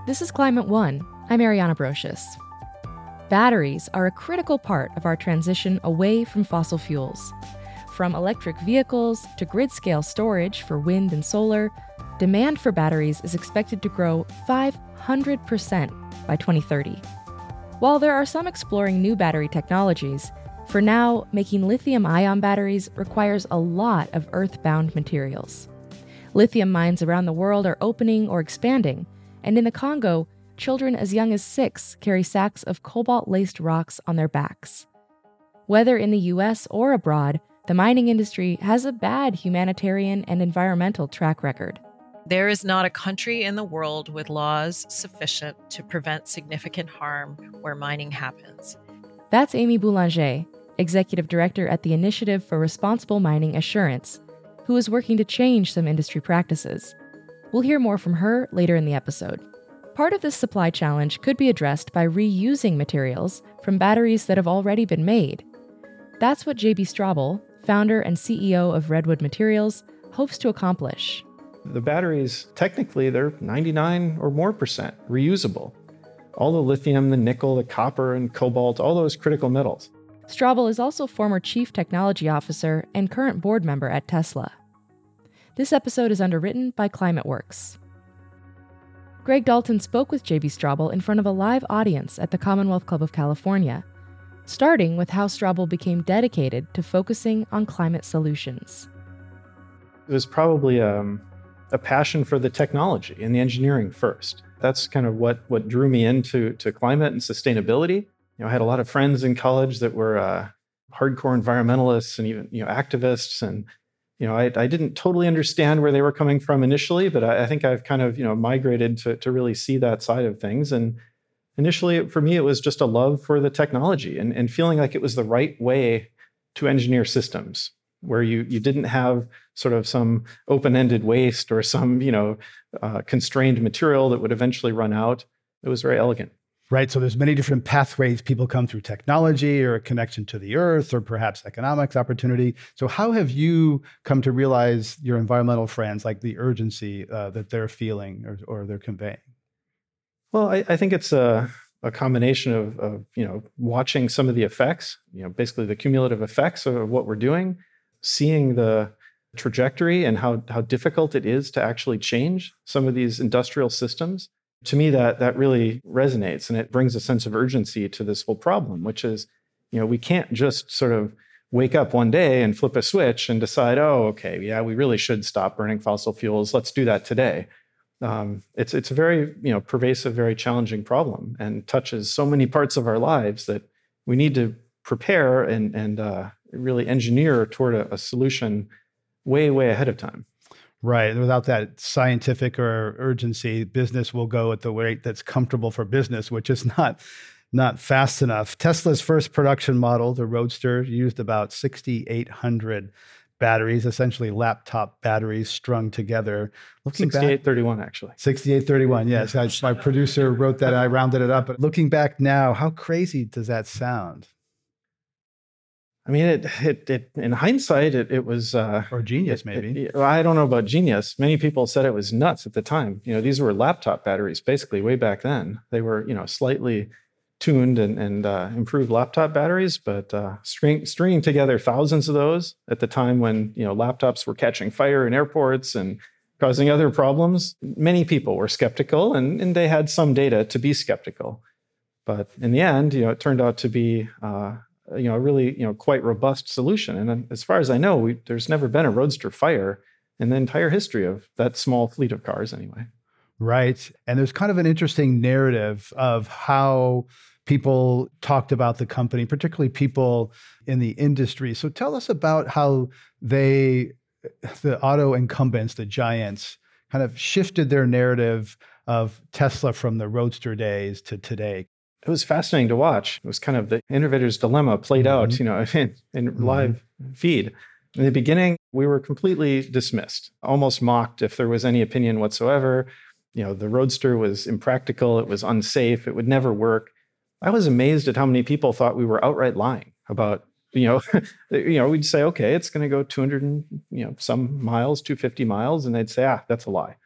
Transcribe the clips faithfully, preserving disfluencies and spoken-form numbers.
This is Climate One. I'm Ariana Brocious. Batteries are a critical part of our transition away from fossil fuels. From electric vehicles to grid-scale storage for wind and solar, demand for batteries is expected to grow five hundred percent by twenty thirty. While there are some exploring new battery technologies, for now, making lithium-ion batteries requires a lot of earth-bound materials. Lithium mines around the world are opening or expanding, and in the Congo, children as young as six carry sacks of cobalt-laced rocks on their backs. Whether in the U S or abroad, the mining industry has a bad humanitarian and environmental track record. There is not a country in the world with laws sufficient to prevent significant harm where mining happens. That's Amy Boulanger, Executive Director at the Initiative for Responsible Mining Assurance, who is working to change some industry practices. We'll hear more from her later in the episode. Part of this supply challenge could be addressed by reusing materials from batteries that have already been made. That's what J B Straubel, founder and C E O of Redwood Materials, hopes to accomplish. The batteries, technically, they're ninety-nine or more percent reusable. All the lithium, the nickel, the copper, and cobalt, all those critical metals. Straubel is also former Chief Technology Officer and current board member at Tesla. This episode is underwritten by ClimateWorks. Greg Dalton spoke with J B Straubel in front of a live audience at the Commonwealth Club of California, starting with how Straubel became dedicated to focusing on climate solutions. It was probably um, a passion for the technology and the engineering first. That's kind of what, what drew me into to climate and sustainability. You know, I had a lot of friends in college that were uh, hardcore environmentalists and even you know activists, and you know, I, I didn't totally understand where they were coming from initially, but I, I think I've kind of, you know, migrated to, to really see that side of things. And initially, for me, it was just a love for the technology and, and feeling like it was the right way to engineer systems, where you you didn't have sort of some open-ended waste or some, you know, uh, constrained material that would eventually run out. It was very elegant. Right. So there's many different pathways people come through: technology or a connection to the earth or perhaps economics opportunity. So how have you come to realize your environmental friends, like the urgency uh, that they're feeling or, or they're conveying? Well, I, I think it's a, a combination of, of, you know, watching some of the effects, you know, basically the cumulative effects of what we're doing, seeing the trajectory and how, how difficult it is to actually change some of these industrial systems. To me, that that really resonates, and it brings a sense of urgency to this whole problem, which is, you know, we can't just sort of wake up one day and flip a switch and decide, oh, okay, yeah, we really should stop burning fossil fuels. Let's do that today. Um, it's it's a very, you know, pervasive, very challenging problem, and touches so many parts of our lives that we need to prepare and and uh, really engineer toward a, a solution way, way ahead of time. Right. Without that scientific or urgency, business will go at the rate that's comfortable for business, which is not, not fast enough. Tesla's first production model, the Roadster, used about sixty-eight hundred batteries, essentially laptop batteries strung together. sixty-eight thirty-one, actually. sixty-eight thirty-one, yes. I, my producer wrote that, I rounded it up. But looking back now, how crazy does that sound? I mean, it, it, it, in hindsight, it, it was... Uh, or genius, it, maybe. It, I don't know about genius. Many people said it was nuts at the time. You know, these were laptop batteries, basically, way back then. They were, you know, slightly tuned and, and uh, improved laptop batteries, but uh, string, stringing together thousands of those at the time when, you know, laptops were catching fire in airports and causing other problems, many people were skeptical, and, and they had some data to be skeptical. But in the end, you know, it turned out to be... Uh, you know, a really, you know, quite robust solution. And as far as I know, we, there's never been a Roadster fire in the entire history of that small fleet of cars anyway. Right. And there's kind of an interesting narrative of how people talked about the company, particularly people in the industry. So tell us about how they, the auto incumbents, the giants, kind of shifted their narrative of Tesla from the Roadster days to today. It was fascinating to watch. It was kind of the innovator's dilemma played mm-hmm. out, you know, in, in mm-hmm. live feed. In the beginning, we were completely dismissed, almost mocked if there was any opinion whatsoever. You know, the Roadster was impractical. It was unsafe. It would never work. I was amazed at how many people thought we were outright lying about, you know, you know, we'd say, okay, it's going to go two hundred and, you know, some miles, two hundred fifty miles. And they'd say, ah, that's a lie.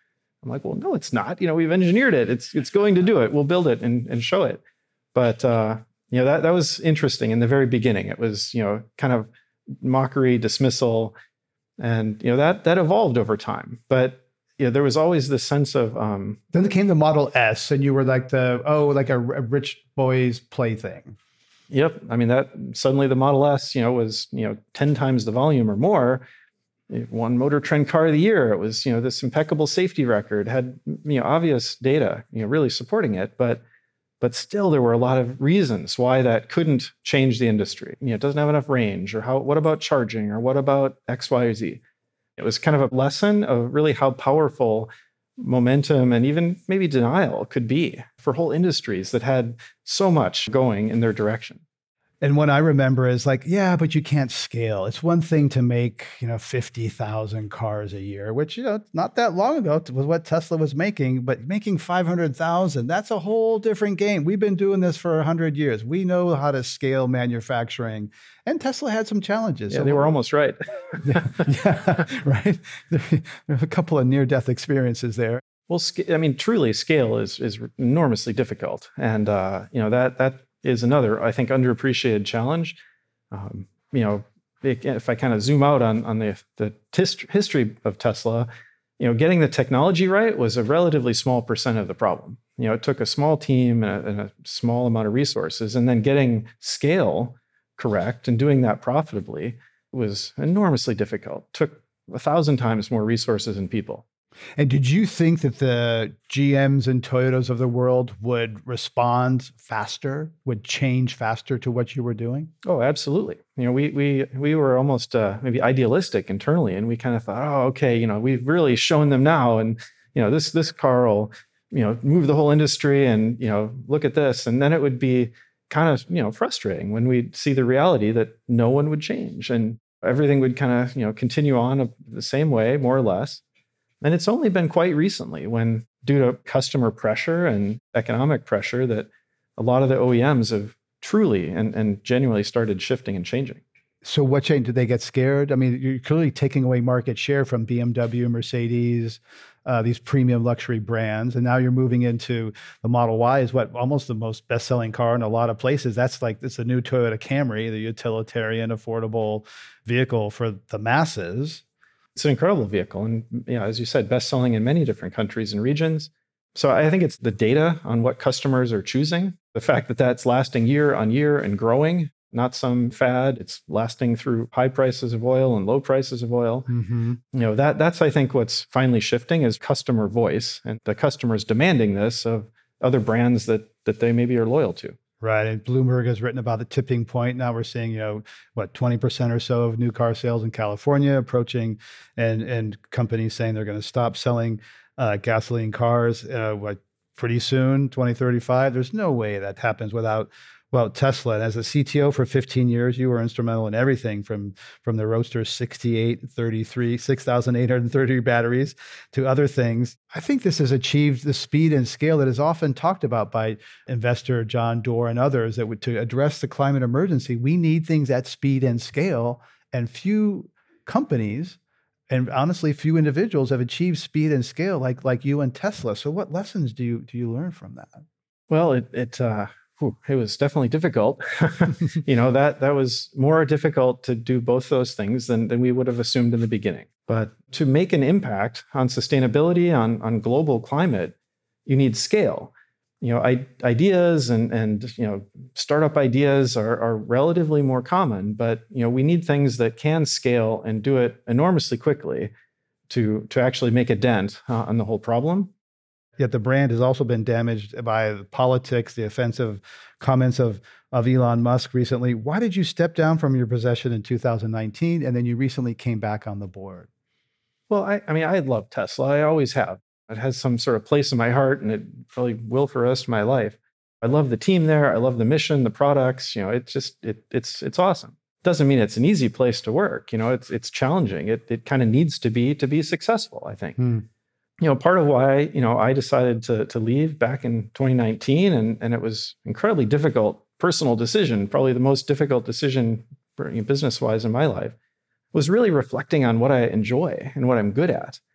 I'm like, well, no, it's not. You know, we've engineered it. It's it's going to do it. We'll build it and, and show it. But, uh, you know, that, that was interesting in the very beginning. It was, you know, kind of mockery, dismissal. And, you know, that that evolved over time. But, you know, there was always this sense of... Um, then there came the Model S, and you were like the, oh, like a, a rich boy's plaything. Yep. I mean, that suddenly the Model S, you know, was, you know, ten times the volume or more. It won Motor Trend Car of the Year. It was, you know, this impeccable safety record, had, you know, obvious data, you know, really supporting it. But but still, there were a lot of reasons why that couldn't change the industry. You know, it doesn't have enough range, or how, what about charging, or what about X, Y, or Z? It was kind of a lesson of really how powerful momentum and even maybe denial could be for whole industries that had so much going in their direction. And what I remember is like, yeah, but you can't scale. It's one thing to make, you know, fifty thousand cars a year, which, you know, not that long ago was what Tesla was making, but making five hundred thousand, that's a whole different game. We've been doing this for one hundred years. We know how to scale manufacturing. And Tesla had some challenges. Yeah, so they were almost right. yeah, yeah, right. There's a couple of near-death experiences there. Well, I mean, truly, scale is is enormously difficult. And, uh, you know, that that is another, I think, underappreciated challenge. Um, you know, if I kind of zoom out on, on the, the hist- history of Tesla, you know, getting the technology right was a relatively small percent of the problem. You know, it took a small team and a, and a small amount of resources, and then getting scale correct and doing that profitably was enormously difficult. It took a thousand times more resources and people. And did you think that the G Ms and Toyotas of the world would respond faster, would change faster to what you were doing? Oh, absolutely. You know, we we we were almost uh, maybe idealistic internally, and we kind of thought, oh, okay, you know, we've really shown them now, and you know, this this car will, you know, move the whole industry, and you know, look at this, and then it would be kind of, you know, frustrating when we'd see the reality that no one would change, and everything would kind of, you know, continue on the same way, more or less. And it's only been quite recently when, due to customer pressure and economic pressure, that a lot of the O E Ms have truly and, and genuinely started shifting and changing. So what changed? Did they get scared? I mean, you're clearly taking away market share from B M W, Mercedes, uh, these premium luxury brands. And now you're moving into the Model Y, is what, almost the most best-selling car in a lot of places. That's like, it's a new Toyota Camry, the utilitarian, affordable vehicle for the masses. It's an incredible vehicle. And, you know, as you said, best-selling in many different countries and regions. So I think it's the data on what customers are choosing, the fact that that's lasting year on year and growing, not some fad. It's lasting through high prices of oil and low prices of oil. Mm-hmm. You know, that that's, I think, what's finally shifting is customer voice, and the customers demanding this of other brands that that they maybe are loyal to. Right. And Bloomberg has written about the tipping point. Now we're seeing, you know, what, twenty percent or so of new car sales in California approaching, and and companies saying they're going to stop selling uh, gasoline cars, uh, what, pretty soon, twenty thirty-five. There's no way that happens without, well, Tesla. And as a C T O for fifteen years, you were instrumental in everything from, from the Roadster sixty-eight thirty-three, six thousand eight hundred thirty batteries to other things. I think this has achieved the speed and scale that is often talked about by investor John Doerr and others, that would, to address the climate emergency, we need things at speed and scale, and few companies, and honestly, few individuals have achieved speed and scale like, like you and Tesla. So what lessons do you, do you learn from that? Well, it, it, uh, Whew, it was definitely difficult. you know, that that was more difficult to do both those things than, than we would have assumed in the beginning. But to make an impact on sustainability, on, on global climate, you need scale. You know, I, ideas and, and, you know, startup ideas are, are relatively more common, but, you know, we need things that can scale and do it enormously quickly to, to actually make a dent uh, on the whole problem. Yet the brand has also been damaged by the politics, the offensive comments of, of Elon Musk recently. Why did you step down from your position in two thousand nineteen, and then you recently came back on the board? Well, I, I mean, I love Tesla. I always have. It has some sort of place in my heart, and it probably will for the rest of my life. I love the team there. I love the mission, the products. You know, it's just it, it's it's awesome. Doesn't mean it's an easy place to work. You know, it's it's challenging. It it kind of needs to be to be successful, I think. Hmm. You know, part of why, you know, I decided to to leave back in twenty nineteen, and, and it was incredibly difficult personal decision, probably the most difficult decision for, you know, business-wise in my life, was really reflecting on what I enjoy and what I'm good at.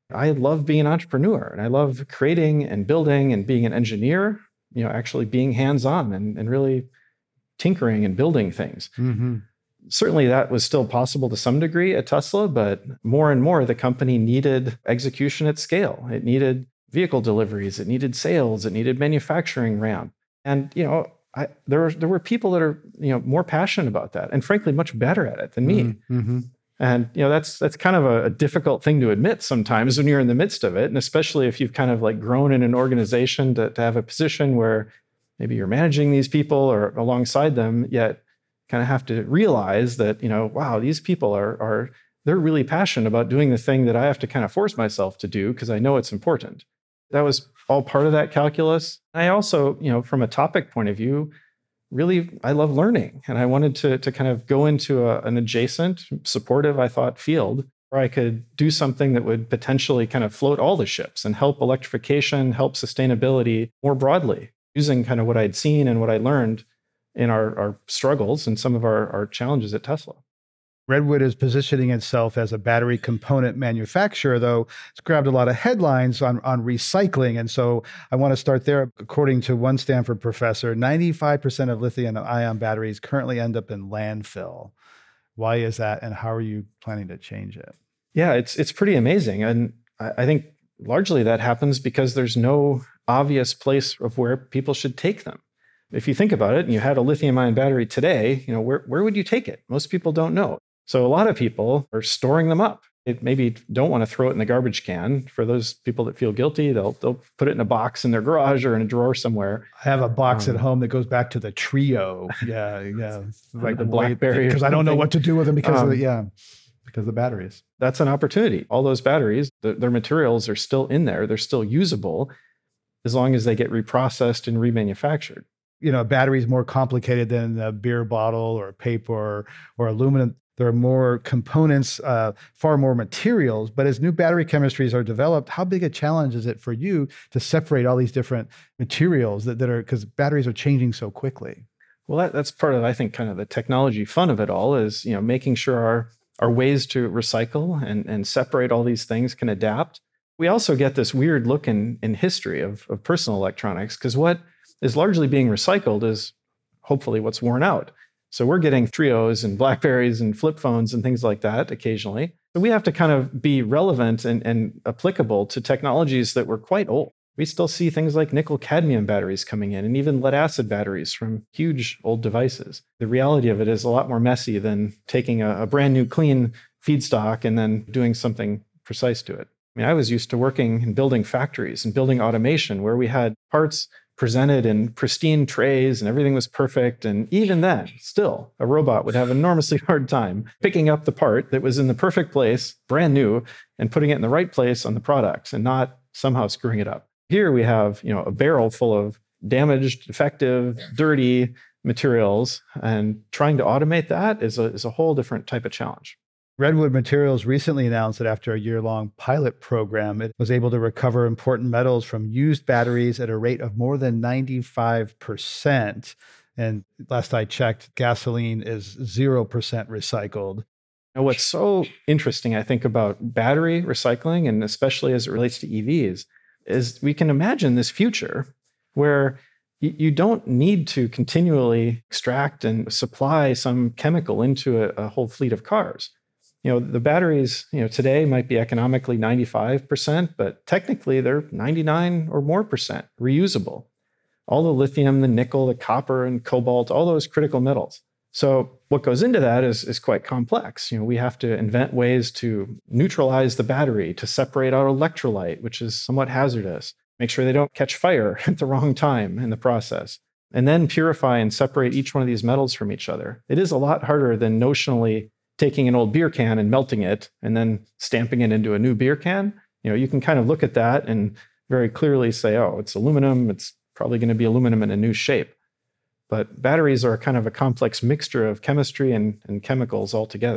I love being an entrepreneur and I love creating and building and being an engineer, you know, actually being hands-on and, and really tinkering and building things. Mm-hmm. Certainly that was still possible to some degree at Tesla, but more and more the company needed execution at scale. It needed vehicle deliveries, it needed sales, it needed manufacturing ramp. And, you know, I, there, were, there were people that are, you know, more passionate about that and frankly, much better at it than me. Mm-hmm. And, you know, that's, that's kind of a, a difficult thing to admit sometimes when you're in the midst of it. And especially if you've kind of like grown in an organization to, to have a position where maybe you're managing these people or alongside them, yet kind of have to realize that, you know, wow, these people are, are they're really passionate about doing the thing that I have to kind of force myself to do because I know it's important. That was all part of that calculus. I also, you know, from a topic point of view, really, I love learning. And I wanted to, to kind of go into a, an adjacent, supportive, I thought, field where I could do something that would potentially kind of float all the ships and help electrification, help sustainability more broadly, using kind of what I'd seen and what I learned in our, our struggles and some of our, our challenges at Tesla. Redwood is positioning itself as a battery component manufacturer, though it's grabbed a lot of headlines on, on recycling. And so I want to start there. According to one Stanford professor, ninety-five percent of lithium-ion batteries currently end up in landfill. Why is that, and how are you planning to change it? Yeah, it's it's pretty amazing. And I, I think largely that happens because there's no obvious place of where people should take them. If you think about it, and you had a lithium-ion battery today, you know, where, where would you take it? Most people don't know. So a lot of people are storing them up. They maybe don't want to throw it in the garbage can. For those people that feel guilty, they'll they'll put it in a box in their garage or in a drawer somewhere. I have a box um, at home that goes back to the Trio. Yeah, yeah. Like the BlackBerry. Because I don't know what to do with them because um, of the, yeah, because of the batteries. That's an opportunity. All those batteries, the, their materials are still in there. They're still usable as long as they get reprocessed and remanufactured. You know, a battery is more complicated than a beer bottle or paper or, or aluminum. There are more components, uh, far more materials. But as new battery chemistries are developed, how big a challenge is it for you to separate all these different materials that, that are, because batteries are changing so quickly? Well, that, that's part of, I think, kind of the technology fun of it all is, you know, making sure our, our ways to recycle and, and separate all these things can adapt. We also get this weird look in, in history of, of personal electronics, because what is largely being recycled is hopefully what's worn out. So we're getting Trios and Blackberries and flip phones and things like that occasionally. So we have to kind of be relevant and, and applicable to technologies that were quite old. We still see things like nickel cadmium batteries coming in and even lead acid batteries from huge old devices. The reality of it is a lot more messy than taking a, a brand new clean feedstock and then doing something precise to it. I mean, I was used to working and building factories and building automation where we had parts presented in pristine trays and everything was perfect. And even then, still, a robot would have an enormously hard time picking up the part that was in the perfect place, brand new, and putting it in the right place on the product and not somehow screwing it up. Here we have, you know, a barrel full of damaged, defective, dirty materials, and trying to automate that is a, is a whole different type of challenge. Redwood Materials recently announced that after a year-long pilot program, it was able to recover important metals from used batteries at a rate of more than ninety-five percent. And last I checked, gasoline is zero percent recycled. Now, what's so interesting, I think, about battery recycling, and especially as it relates to E Vs, is we can imagine this future where you don't need to continually extract and supply some chemical into a, a whole fleet of cars. You know, the batteries, you know, today might be economically ninety-five percent, but technically they're ninety-nine or more percent reusable. All the lithium, the nickel, the copper, and cobalt, all those critical metals. So what goes into that is, is quite complex. You know, we have to invent ways to neutralize the battery, to separate out electrolyte, which is somewhat hazardous, make sure they don't catch fire at the wrong time in the process, and then purify and separate each one of these metals from each other. It is a lot harder than notionally taking an old beer can and melting it and then stamping it into a new beer can. You know, you can kind of look at that and very clearly say, oh, it's aluminum. It's probably going to be aluminum in a new shape. But batteries are kind of a complex mixture of chemistry and, and chemicals altogether.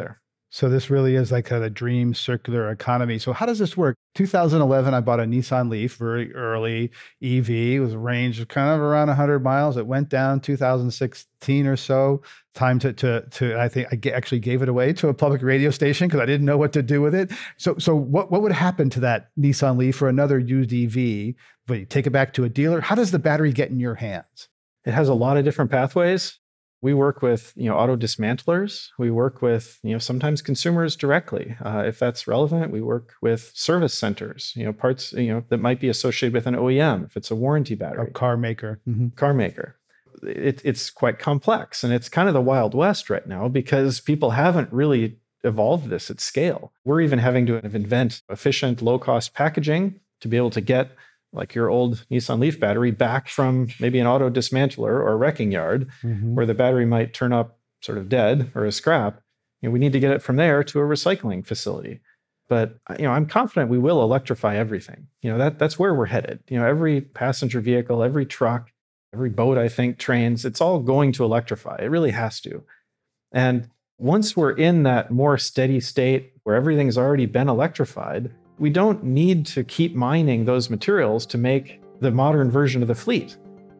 So this really is like a dream circular economy. So how does this work? two thousand eleven, I bought a Nissan Leaf, very early E V. It was a range of kind of around one hundred miles. It went down two thousand sixteen or so. Time to, to, to I think I g- actually gave it away to a public radio station because I didn't know what to do with it. So, so what, what would happen to that Nissan Leaf or another used E V? But you take it back to a dealer. How does the battery get in your hands? It has a lot of different pathways. We work with, you know, auto dismantlers. We work with, you know, sometimes consumers directly. Uh, if that's relevant, we work with service centers, you know, parts, you know, that might be associated with an O E M if it's a warranty battery. A car maker. Mm-hmm. Car maker. It, it's quite complex, and it's kind of the Wild West right now because people haven't really evolved this at scale. We're even having to invent efficient, low-cost packaging to be able to get like your old Nissan Leaf battery back from maybe an auto dismantler or a wrecking yard Mm-hmm. where the battery might turn up sort of dead or a scrap. You know, we need to get it from there to a recycling facility. But you know, I'm confident we will electrify everything. You know, that that's where we're headed. You know, every passenger vehicle, every truck, every boat, I think, trains, it's all going to electrify. It really has to. And once we're in that more steady state where everything's already been electrified, we don't need to keep mining those materials to make the modern version of the fleet.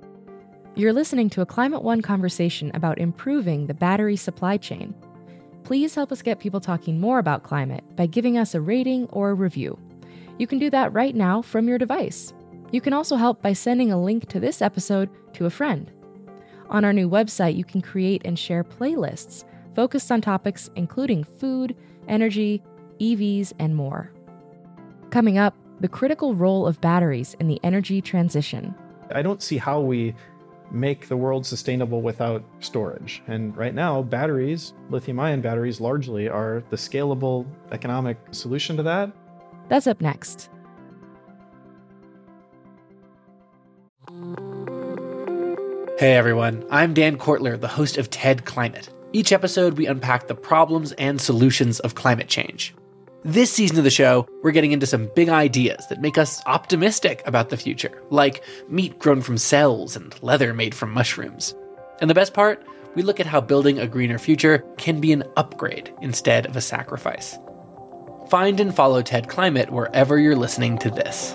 You're listening to a Climate One conversation about improving the battery supply chain. Please help us get people talking more about climate by giving us a rating or a review. You can do that right now from your device. You can also help by sending a link to this episode to a friend. On our new website, you can create and share playlists focused on topics including food, energy, E Vs, and more. Coming up, the critical role of batteries in the energy transition. I don't see how we make the world sustainable without storage. And right now, batteries, lithium-ion batteries largely are the scalable economic solution to that. That's up next. Hey everyone, I'm Dan Kortler, the host of TED Climate. Each episode, we unpack the problems and solutions of climate change. This season of the show, we're getting into some big ideas that make us optimistic about the future, like meat grown from cells and leather made from mushrooms. And the best part, we look at how building a greener future can be an upgrade instead of a sacrifice. Find and follow TED Climate wherever you're listening to this.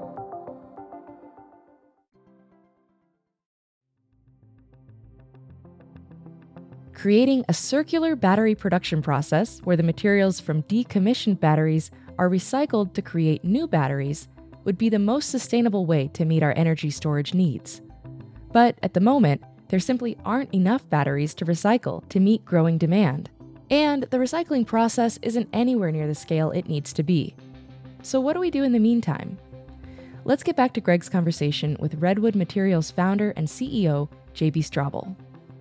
Creating a circular battery production process where the materials from decommissioned batteries are recycled to create new batteries would be the most sustainable way to meet our energy storage needs. But at the moment, there simply aren't enough batteries to recycle to meet growing demand. And the recycling process isn't anywhere near the scale it needs to be. So what do we do in the meantime? Let's get back to Greg's conversation with Redwood Materials founder and C E O, J B Straubel.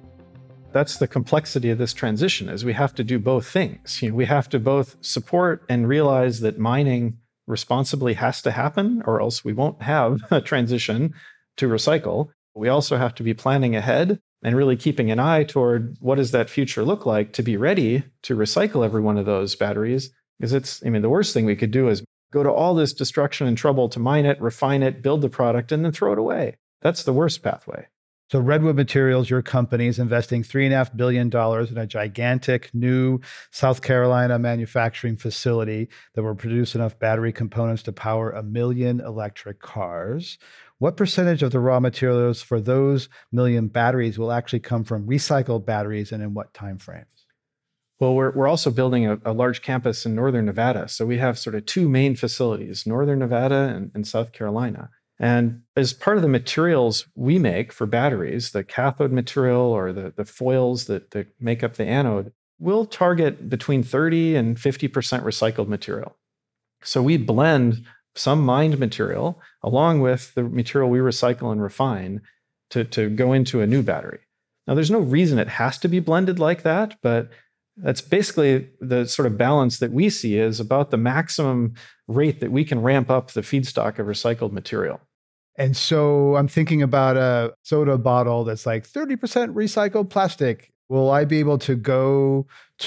That's the complexity of this transition, is we have to do both things. You know, we have to both support and realize that mining responsibly has to happen, or else we won't have a transition to recycle. We also have to be planning ahead and really keeping an eye toward what does that future look like to be ready to recycle every one of those batteries. Because it's, I mean, the worst thing we could do is go to all this destruction and trouble to mine it, refine it, build the product, and then throw it away. That's the worst pathway. So Redwood Materials, your company, is investing three point five billion dollars in a gigantic new South Carolina manufacturing facility that will produce enough battery components to power a million electric cars. What percentage of the raw materials for those million batteries will actually come from recycled batteries, and in what timeframes? Well, we're, we're also building a, a large campus in Northern Nevada. So we have sort of two main facilities, Northern Nevada and, and South Carolina. And as part of the materials we make for batteries, the cathode material or the, the foils that, that make up the anode, we'll target between thirty and fifty percent recycled material. So we blend some mined material along with the material we recycle and refine to, to go into a new battery. Now, there's no reason it has to be blended like that, but that's basically the sort of balance that we see is about the maximum rate that we can ramp up the feedstock of recycled material. And so I'm thinking about a soda bottle that's like thirty percent recycled plastic. Will I be able to go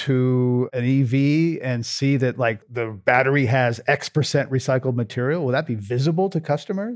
to an E V and see that like the battery has X percent recycled material? Will that be visible to customers?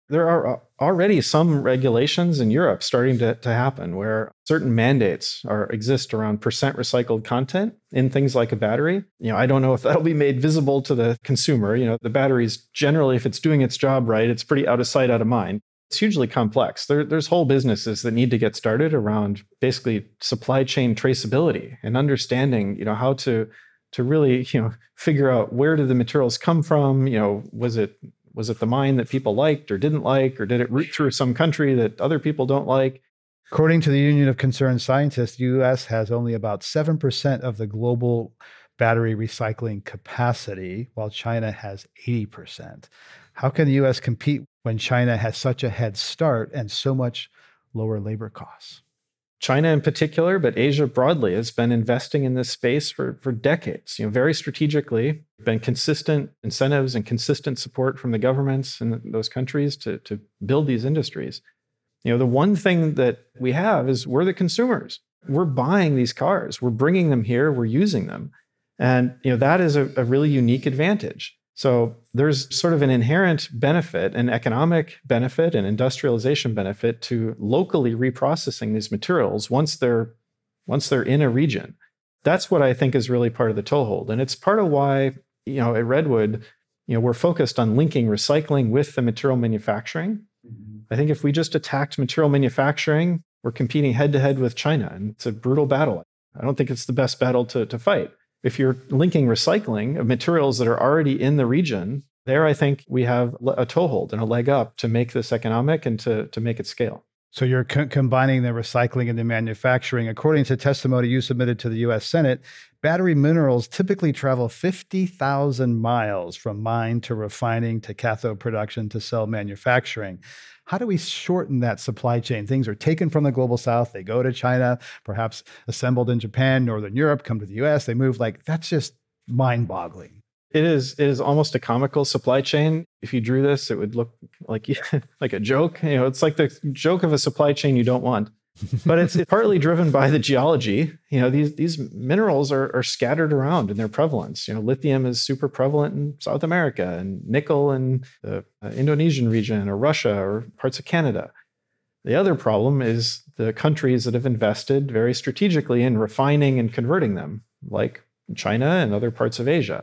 There are already some regulations in Europe starting to, to happen where certain mandates are exist around percent recycled content in things like a battery. You know, I don't know if that'll be made visible to the consumer. You know, the batteries generally, if it's doing its job right, it's pretty out of sight, out of mind. It's hugely complex. There, there's whole businesses that need to get started around basically supply chain traceability and understanding, you know, how to to really, you know, figure out where did the materials come from. You know, was it Was it the mine that people liked or didn't like, or did it route through some country that other people don't like? According to the Union of Concerned Scientists, the U S has only about seven percent of the global battery recycling capacity, while China has eighty percent. How can the U S compete when China has such a head start and so much lower labor costs? China in particular, but Asia broadly, has been investing in this space for, for decades, you know, very strategically, been consistent incentives and consistent support from the governments in those countries to, to build these industries. You know, the one thing that we have is we're the consumers. We're buying these cars. We're bringing them here. We're using them. And, you know, that is a, a really unique advantage. So there's sort of an inherent benefit, an economic benefit, an industrialization benefit to locally reprocessing these materials once they're once they're in a region. That's what I think is really part of the toehold. And it's part of why, you know, at Redwood, you know, we're focused on linking recycling with the material manufacturing. Mm-hmm. I think if we just attacked material manufacturing, we're competing head to head with China, and it's a brutal battle. I don't think it's the best battle to, to fight. If you're linking recycling of materials that are already in the region, there I think we have a toehold and a leg up to make this economic and to, to make it scale. So you're co- combining the recycling and the manufacturing. According to testimony you submitted to the U S Senate, battery minerals typically travel fifty thousand miles from mine to refining to cathode production to cell manufacturing. How do we shorten that supply chain? Things are taken from the global south, they go to China, perhaps assembled in Japan, Northern Europe, come to the U S, they move. Like, that's just mind-boggling. It is it is almost a comical supply chain. If you drew this, it would look like like a joke. You know, it's like the joke of a supply chain you don't want. But it's, it's partly driven by the geology. You know, these these minerals are, are scattered around in their prevalence. You know, lithium is super prevalent in South America, and nickel in the uh, Indonesian region or Russia or parts of Canada. The other problem is the countries that have invested very strategically in refining and converting them, like China and other parts of Asia.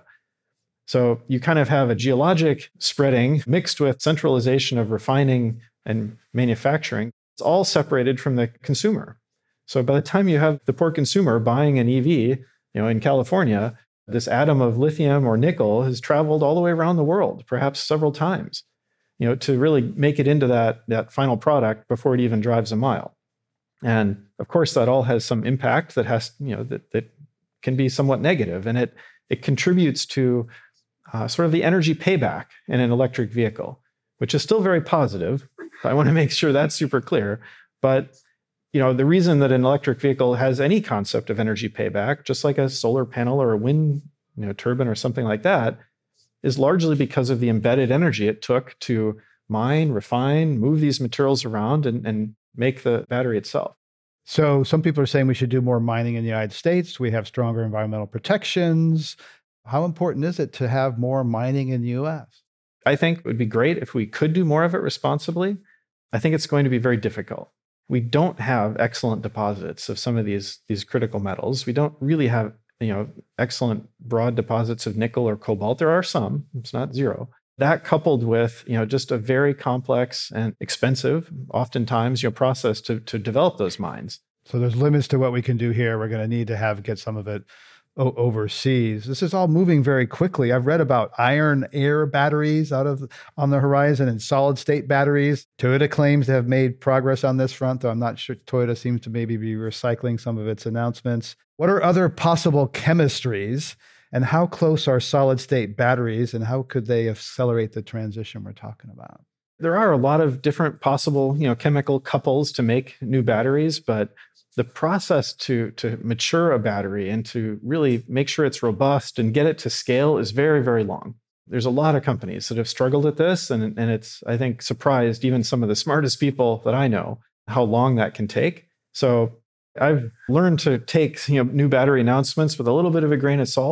So you kind of have a geologic spreading mixed with centralization of refining and manufacturing. It's all separated from the consumer. So by the time you have the poor consumer buying an E V, you know, in California, this atom of lithium or nickel has traveled all the way around the world, perhaps several times, you know, to really make it into that, that final product before it even drives a mile. And of course, that all has some impact that has, you know, that, that can be somewhat negative, and it it contributes to uh, sort of the energy payback in an electric vehicle, which is still very positive. I want to make sure that's super clear. But, you know, the reason that an electric vehicle has any concept of energy payback, just like a solar panel or a wind, you know, turbine or something like that, is largely because of the embedded energy it took to mine, refine, move these materials around, and, and make the battery itself. So some people are saying we should do more mining in the United States. We have stronger environmental protections. How important is it to have more mining in the U S? I think it would be great if we could do more of it responsibly. I think it's going to be very difficult. We don't have excellent deposits of some of these, these critical metals. We don't really have, you know, excellent broad deposits of nickel or cobalt. There are some, it's not zero. That coupled with, you know, just a very complex and expensive, oftentimes, you know, process to, to develop those mines. So there's limits to what we can do here. We're going to need to have get some of it o- overseas. This is all moving very quickly. I've read about iron air batteries out of on the horizon and solid state batteries. Toyota claims to have made progress on this front, though I'm not sure. Toyota seems to maybe be recycling some of its announcements. What are other possible chemistries? And how close are solid state batteries, and how could they accelerate the transition we're talking about? There are a lot of different possible, you know, chemical couples to make new batteries, but the process to, to mature a battery and to really make sure it's robust and get it to scale is very, very long. There's a lot of companies that have struggled at this, and, and it's, I think, surprised even some of the smartest people that I know how long that can take. So I've learned to take, you know, new battery announcements with a little bit of a grain of salt.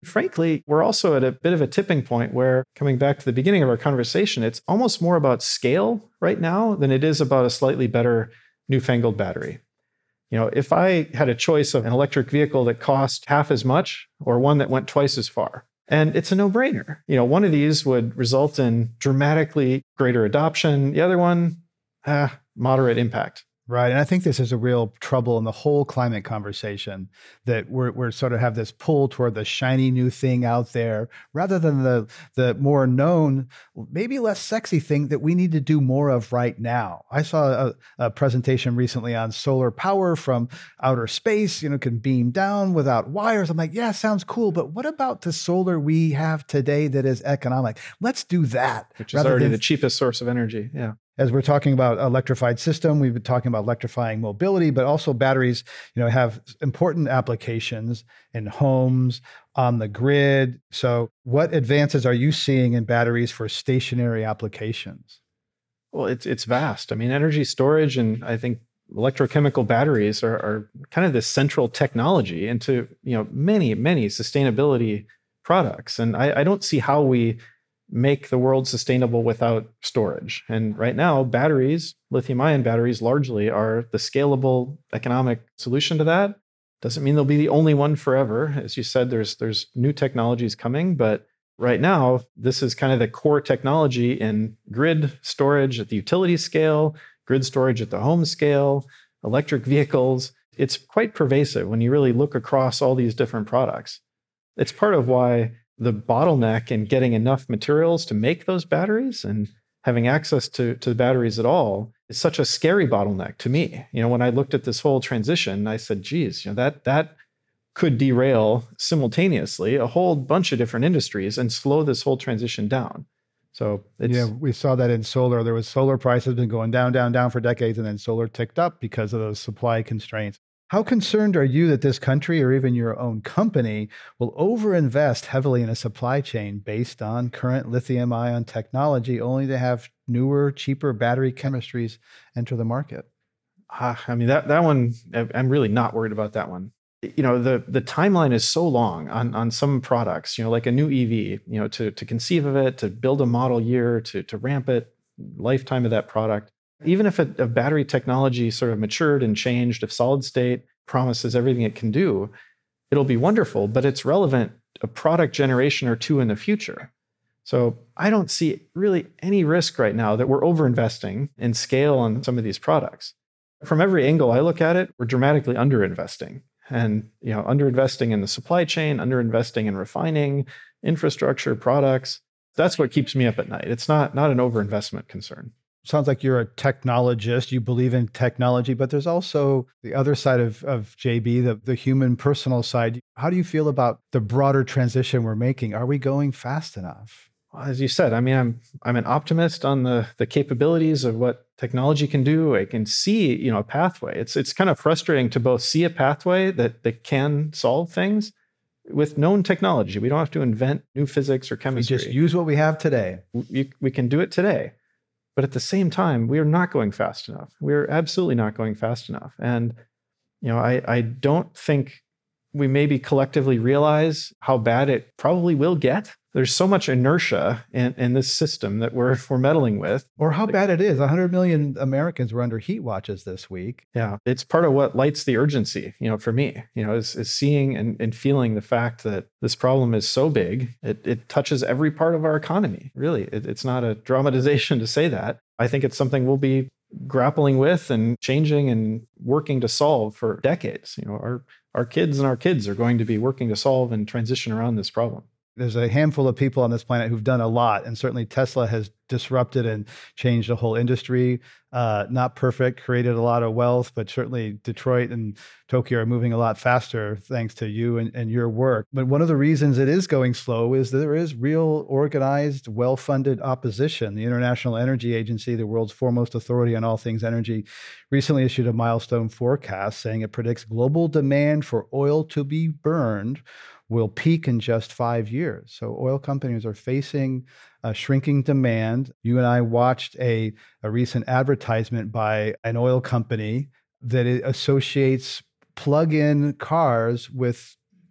Frankly, we're also at a bit of a tipping point where, coming back to the beginning of our conversation, it's almost more about scale right now than it is about a slightly better newfangled battery. You know, if I had a choice of an electric vehicle that cost half as much or one that went twice as far, and it's a no-brainer. You know, one of these would result in dramatically greater adoption. The other one, ah, moderate impact. Right. And I think this is a real trouble in the whole climate conversation, that we're, we're sort of have this pull toward the shiny new thing out there rather than the, the more known, maybe less sexy thing that we need to do more of right now. I saw a, a presentation recently on solar power from outer space, you know, can beam down without wires. I'm like, yeah, sounds cool. But what about the solar we have today that is economic? Let's do that. Which is already than, the cheapest source of energy. Yeah. As we're talking about electrified system, we've been talking about electrifying mobility, but also batteries, you know, have important applications in homes, on the grid. So what advances are you seeing in batteries for stationary applications? Well, it's it's vast. I mean, energy storage and I think electrochemical batteries are, are kind of the central technology into, you know, many, many sustainability products. And I, I don't see how we make the world sustainable without storage. And right now, batteries, lithium-ion batteries largely are the scalable economic solution to that. Doesn't mean they'll be the only one forever. As you said, there's there's new technologies coming, but right now, this is kind of the core technology in grid storage at the utility scale, grid storage at the home scale, electric vehicles. It's quite pervasive when you really look across all these different products. It's part of why the bottleneck in getting enough materials to make those batteries and having access to, to the batteries at all is such a scary bottleneck to me. You know, when I looked at this whole transition, I said, geez, you know, that that could derail simultaneously a whole bunch of different industries and slow this whole transition down. So it's, yeah, we saw that in solar. There was solar prices been going down, down, down for decades, and then solar ticked up because of those supply constraints. How concerned are you that this country or even your own company will overinvest heavily in a supply chain based on current lithium-ion technology, only to have newer, cheaper battery chemistries enter the market? Uh, I mean, that that one, I'm really not worried about that one. You know, the the timeline is so long on on some products, you know, like a new E V, you know, to to conceive of it, to build a model year, to to ramp it, lifetime of that product. Even if a, a battery technology sort of matured and changed, if solid state promises everything it can do, it'll be wonderful, but it's relevant a product generation or two in the future. So I don't see really any risk right now that we're overinvesting in scale on some of these products. From every angle I look at it, we're dramatically underinvesting. And, you know, underinvesting in the supply chain, underinvesting in refining, infrastructure, products. That's what keeps me up at night. It's not, not an overinvestment concern. Sounds like you're a technologist. You believe in technology, but there's also the other side of, of J B, the, the human personal side. How do you feel about the broader transition we're making? Are we going fast enough? Well, as you said, I mean, I'm I'm an optimist on the the capabilities of what technology can do. I can see, you know, a pathway. It's it's kind of frustrating to both see a pathway that that can solve things with known technology. We don't have to invent new physics or chemistry. We just use what we have today. We, we can do it today. But at the same time, we are not going fast enough. We're absolutely not going fast enough. And, you know, I, I don't think we maybe collectively realize how bad it probably will get. There's so much inertia in, in this system that we're, we're meddling with. Or how bad it is. one hundred million Americans were under heat watches this week. Yeah, it's part of what lights the urgency, you know, for me, you know, is, is seeing and, and feeling the fact that this problem is so big, it, it touches every part of our economy, really. It, it's not a dramatization to say that. I think it's something we'll be grappling with and changing and working to solve for decades. You know, our, our kids and our kids are going to be working to solve and transition around this problem. There's a handful of people on this planet who've done a lot, and certainly Tesla has disrupted and changed the whole industry. Uh, not perfect, created a lot of wealth, but certainly Detroit and Tokyo are moving a lot faster thanks to you and, and your work. But one of the reasons it is going slow is that there is real organized, well-funded opposition. The International Energy Agency, the world's foremost authority on all things energy, recently issued a milestone forecast saying it predicts global demand for oil to be burned will peak in just five years. So oil companies are facing a shrinking demand. You and I watched a, a recent advertisement by an oil company that it associates plug-in cars with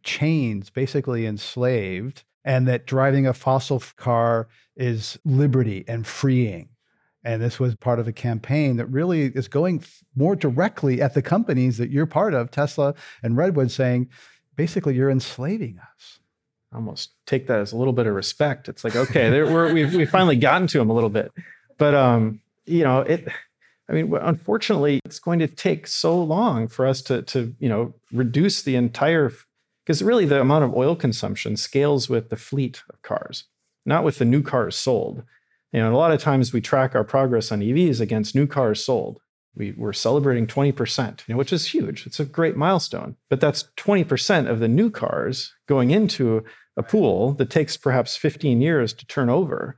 chains, basically enslaved, and that driving a fossil car is liberty and freeing. And this was part of a campaign that really is going more directly at the companies that you're part of, Tesla and Redwood, saying, basically, you're enslaving us. Almost take that as a little bit of respect. It's like, okay, there, we're, we've, we've finally gotten to them a little bit. But, um, you know, it, I mean, unfortunately, it's going to take so long for us to, to you know, reduce the entire, because really the amount of oil consumption scales with the fleet of cars, not with the new cars sold. You know, and a lot of times we track our progress on E Vs against new cars sold. We, we're celebrating twenty percent, you know, which is huge. It's a great milestone. But that's twenty percent of the new cars going into a pool that takes perhaps fifteen years to turn over.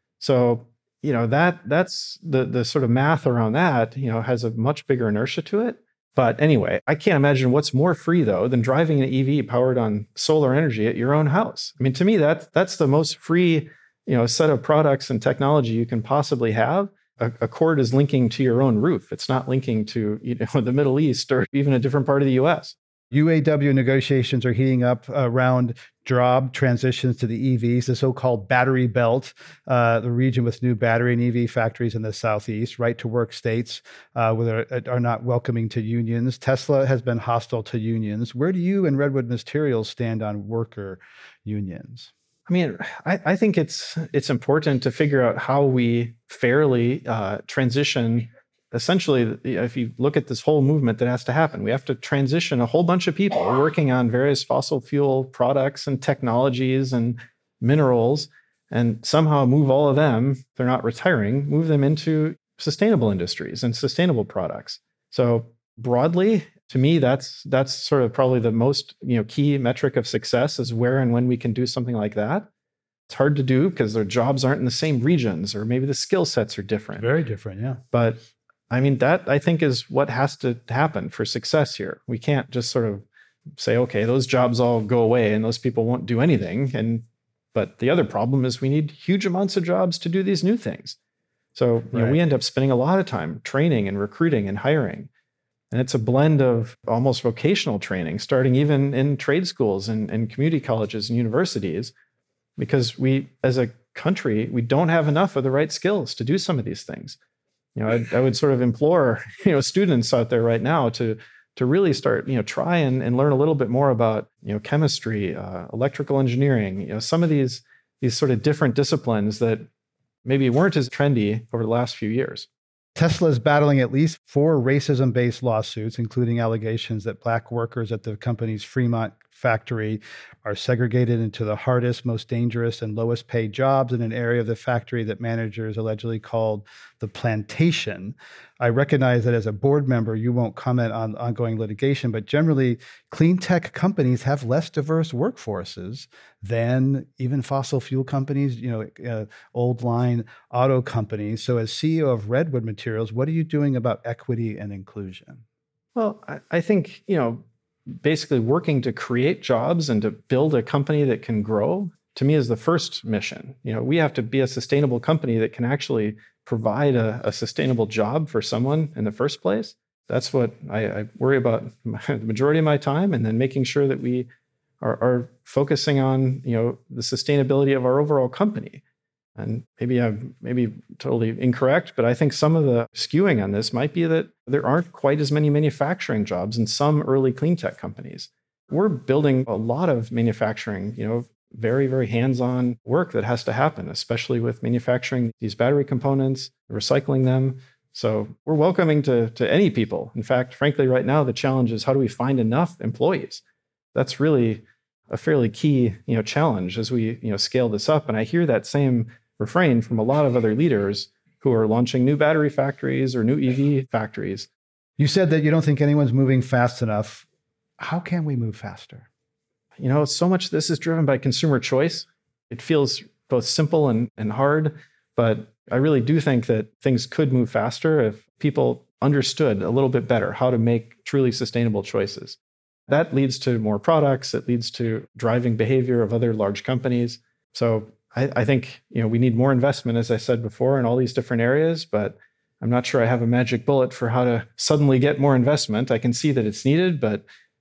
So, you know, that that's the the sort of math around that, you know, has a much bigger inertia to it. But anyway, I can't imagine what's more free, though, than driving an E V powered on solar energy at your own house. I mean, to me, that that's the most free, you know, set of products and technology you can possibly have. A, a cord is linking to your own roof. It's not linking to, you know, the Middle East or even a different part of the U S. U A W negotiations are heating up around job transitions to the E Vs, the so-called battery belt, uh, the region with new battery and E V factories in the Southeast, right-to-work states uh, where are not welcoming to unions. Tesla has been hostile to unions. Where do you and Redwood Materials stand on worker unions? I mean, I, I think it's it's important to figure out how we fairly uh, transition. Essentially, if you look at this whole movement that has to happen, we have to transition a whole bunch of people working on various fossil fuel products and technologies and minerals, and somehow move all of them, if they're not retiring, move them into sustainable industries and sustainable products. So broadly, to me, that's that's sort of probably the most, you know, key metric of success is where and when we can do something like that. It's hard to do because their jobs aren't in the same regions, or maybe the skill sets are different. Very different, yeah. But I mean, that I think is what has to happen for success here. We can't just sort of say, okay, those jobs all go away and those people won't do anything. And but the other problem is we need huge amounts of jobs to do these new things. So you Right. know, we end up spending a lot of time training and recruiting and hiring. And it's a blend of almost vocational training, starting even in trade schools and, and community colleges and universities, because we, as a country, we don't have enough of the right skills to do some of these things. You know, I, I would sort of implore, you know, students out there right now to to really start, you know, try and, and learn a little bit more about, you know, chemistry, uh, electrical engineering, you know, some of these these sort of different disciplines that maybe weren't as trendy over the last few years. Tesla is battling at least four racism-based lawsuits, including allegations that Black workers at the company's Fremont factory are segregated into the hardest, most dangerous, and lowest paid jobs in an area of the factory that managers allegedly called the plantation. I recognize that as a board member, you won't comment on ongoing litigation, but generally, clean tech companies have less diverse workforces than even fossil fuel companies, you know, uh, old line auto companies. So as C E O of Redwood Materials, what are you doing about equity and inclusion? Well, I, I think, you know, basically working to create jobs and to build a company that can grow, to me, is the first mission. You know, we have to be a sustainable company that can actually provide a, a sustainable job for someone in the first place. That's what I, I worry about the majority of my time, and then making sure that we are, are focusing on, you know, the sustainability of our overall company. And maybe I'm maybe totally incorrect, but I think some of the skewing on this might be that there aren't quite as many manufacturing jobs in some early clean tech companies. We're building a lot of manufacturing, you know, very, very hands-on work that has to happen, especially with manufacturing these battery components, recycling them. So we're welcoming to, to any people. In fact, frankly, right now, the challenge is how do we find enough employees? That's really a fairly key, you know, challenge as we, you know, scale this up. And I hear that same refrain from a lot of other leaders who are launching new battery factories or new E V factories. You said that you don't think anyone's moving fast enough. How can we move faster? You know, so much of this is driven by consumer choice. It feels both simple and, and hard, but I really do think that things could move faster if people understood a little bit better how to make truly sustainable choices. That leads to more products. It leads to driving behavior of other large companies. So I, I think, you know, we need more investment, as I said before, in all these different areas, but I'm not sure I have a magic bullet for how to suddenly get more investment. I can see that it's needed, but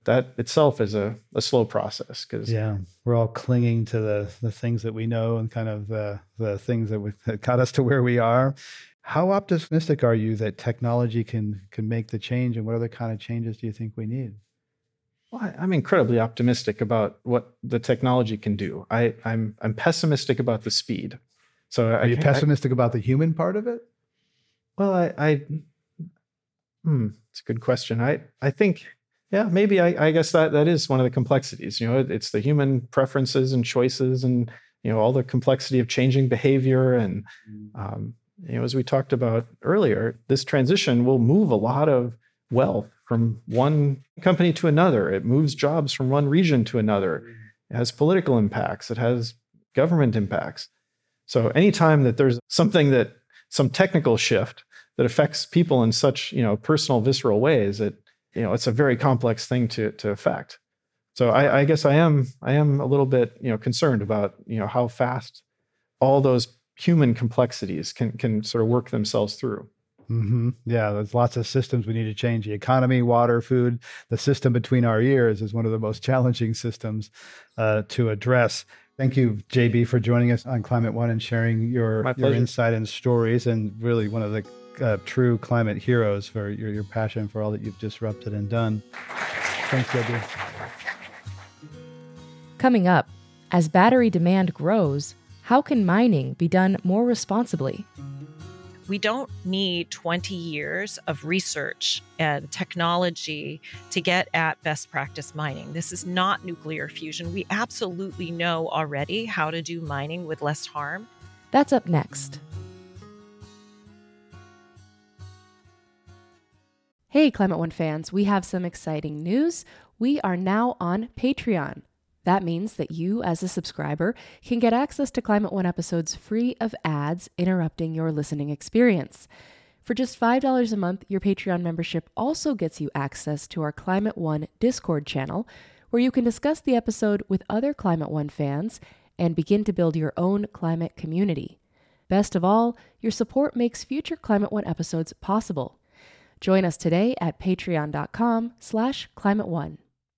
that itself is a, a slow process. Because yeah, we're all clinging to the the things that we know and kind of the the things that, we, that got us to where we are. How optimistic are you that technology can can make the change, and what other kind of changes do you think we need? Well, I, I'm incredibly optimistic about what the technology can do. I, I'm I'm pessimistic about the speed. So are I, you I, pessimistic about the human part of it? Well, I, I hmm, it's a good question. I I think. Yeah, maybe I, I guess that that is one of the complexities. You know, it, it's the human preferences and choices, and you know, all the complexity of changing behavior. And um, you know, as we talked about earlier, this transition will move a lot of wealth from one company to another. It moves jobs from one region to another. It has political impacts. It has government impacts. So anytime that there's something that some technical shift that affects people in such, you know, personal, visceral ways, it you know, it's a very complex thing to to affect. So I, I guess I am I am a little bit, you know, concerned about, you know, how fast all those human complexities can can sort of work themselves through. Mm-hmm. Yeah, there's lots of systems we need to change. The economy, water, food, the system between our ears is one of the most challenging systems uh, to address. Thank you, J B, for joining us on Climate One and sharing your, your insight and stories, and really one of the uh, true climate heroes for your, your passion for all that you've disrupted and done. Thanks, J B. Coming up, as battery demand grows, how can mining be done more responsibly? We don't need twenty years of research and technology to get at best practice mining. This is not nuclear fusion. We absolutely know already how to do mining with less harm. That's up next. Hey, Climate One fans, we have some exciting news. We are now on Patreon. That means that you, as a subscriber, can get access to Climate One episodes free of ads interrupting your listening experience. For just five dollars a month, your Patreon membership also gets you access to our Climate One Discord channel, where you can discuss the episode with other Climate One fans and begin to build your own climate community. Best of all, your support makes future Climate One episodes possible. Join us today at patreon.com slash Climate One.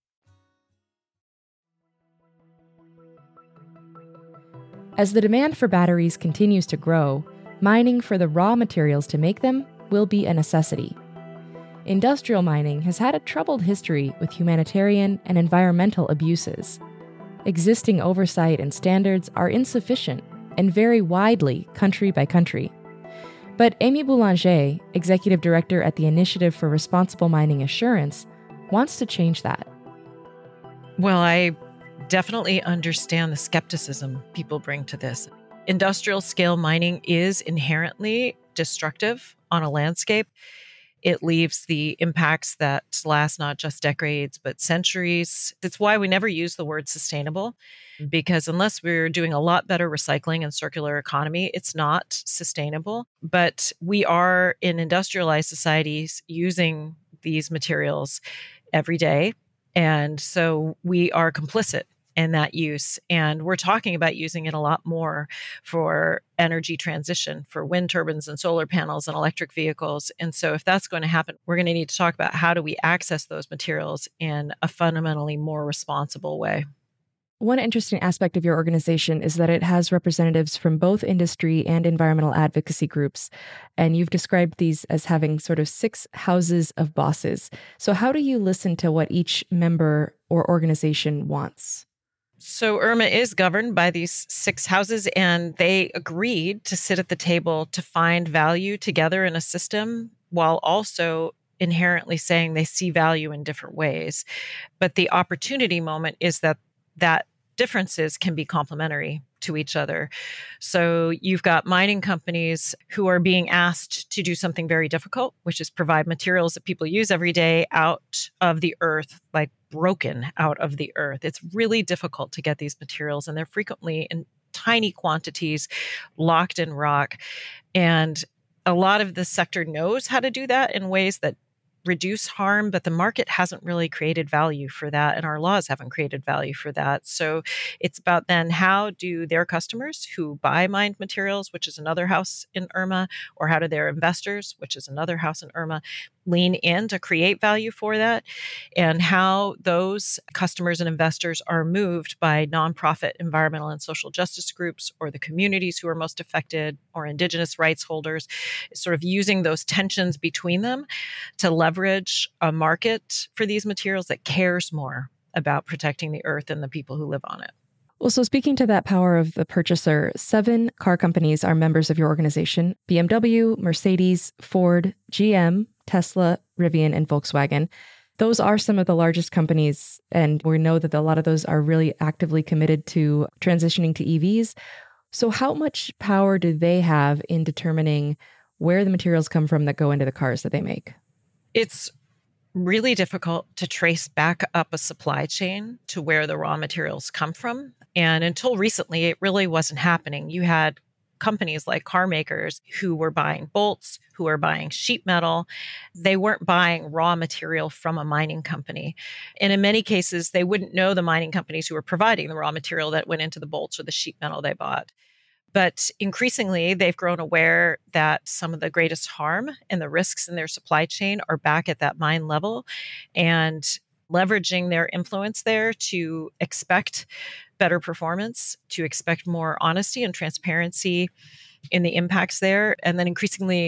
As the demand for batteries continues to grow, mining for the raw materials to make them will be a necessity. Industrial mining has had a troubled history with humanitarian and environmental abuses. Existing oversight and standards are insufficient and vary widely country by country. But Amy Boulanger, executive director at the Initiative for Responsible Mining Assurance, wants to change that. Well, I definitely understand the skepticism people bring to this. Industrial scale mining is inherently destructive on a landscape. It leaves the impacts that last not just decades, but centuries. That's why we never use the word sustainable, because unless we're doing a lot better recycling and circular economy, it's not sustainable. But we are in industrialized societies using these materials every day. And so we are complicit in that use. And we're talking about using it a lot more for energy transition, for wind turbines and solar panels and electric vehicles. And so if that's going to happen, we're going to need to talk about how do we access those materials in a fundamentally more responsible way. One interesting aspect of your organization is that it has representatives from both industry and environmental advocacy groups, and you've described these as having sort of six houses of bosses. So how do you listen to what each member or organization wants? So I R M A is governed by these six houses, and they agreed to sit at the table to find value together in a system while also inherently saying they see value in different ways. But the opportunity moment is that that differences can be complementary to each other. So you've got mining companies who are being asked to do something very difficult, which is provide materials that people use every day out of the earth, like broken out of the earth. It's really difficult to get these materials, and they're frequently in tiny quantities locked in rock. And a lot of the sector knows how to do that in ways that reduce harm, but the market hasn't really created value for that, and our laws haven't created value for that. So it's about then how do their customers who buy mined materials, which is another house in IRMA, or how do their investors, which is another house in IRMA, lean in to create value for that, and how those customers and investors are moved by nonprofit environmental and social justice groups or the communities who are most affected or indigenous rights holders, sort of using those tensions between them to leverage a market for these materials that cares more about protecting the earth and the people who live on it. Well, so speaking to that power of the purchaser, seven car companies are members of your organization: B M W, Mercedes, Ford, G M, Tesla, Rivian, and Volkswagen. Those are some of the largest companies, and we know that a lot of those are really actively committed to transitioning to E Vs. So how much power do they have in determining where the materials come from that go into the cars that they make? It's really difficult to trace back up a supply chain to where the raw materials come from. And until recently, it really wasn't happening. You had companies like car makers who were buying bolts, who were buying sheet metal. They weren't buying raw material from a mining company. And in many cases, they wouldn't know the mining companies who were providing the raw material that went into the bolts or the sheet metal they bought. But increasingly, they've grown aware that some of the greatest harm and the risks in their supply chain are back at that mine level, and leveraging their influence there to expect better performance, to expect more honesty and transparency in the impacts there. And then increasingly,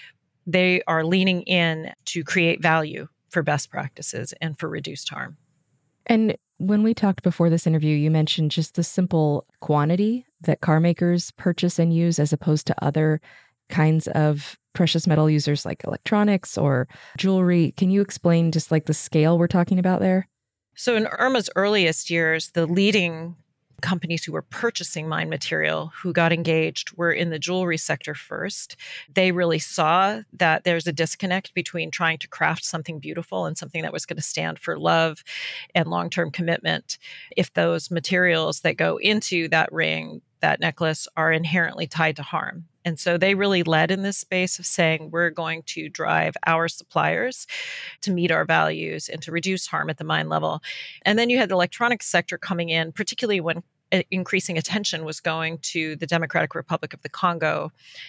they are leaning in to create value for best practices and for reduced harm. And when we talked before this interview, you mentioned just the simple quantity that car makers purchase and use as opposed to other kinds of precious metal users like electronics or jewelry. Can you explain just like the scale we're talking about there? So in IRMA's earliest years, the leading companies who were purchasing mine material who got engaged were in the jewelry sector first. They really saw that there's a disconnect between trying to craft something beautiful and something that was going to stand for love and long-term commitment if those materials that go into that ring, that necklace, are inherently tied to harm. And so they really led in this space of saying, we're going to drive our suppliers to meet our values and to reduce harm at the mine level. And then you had the electronics sector coming in, particularly when increasing attention was going to the Democratic Republic of the Congo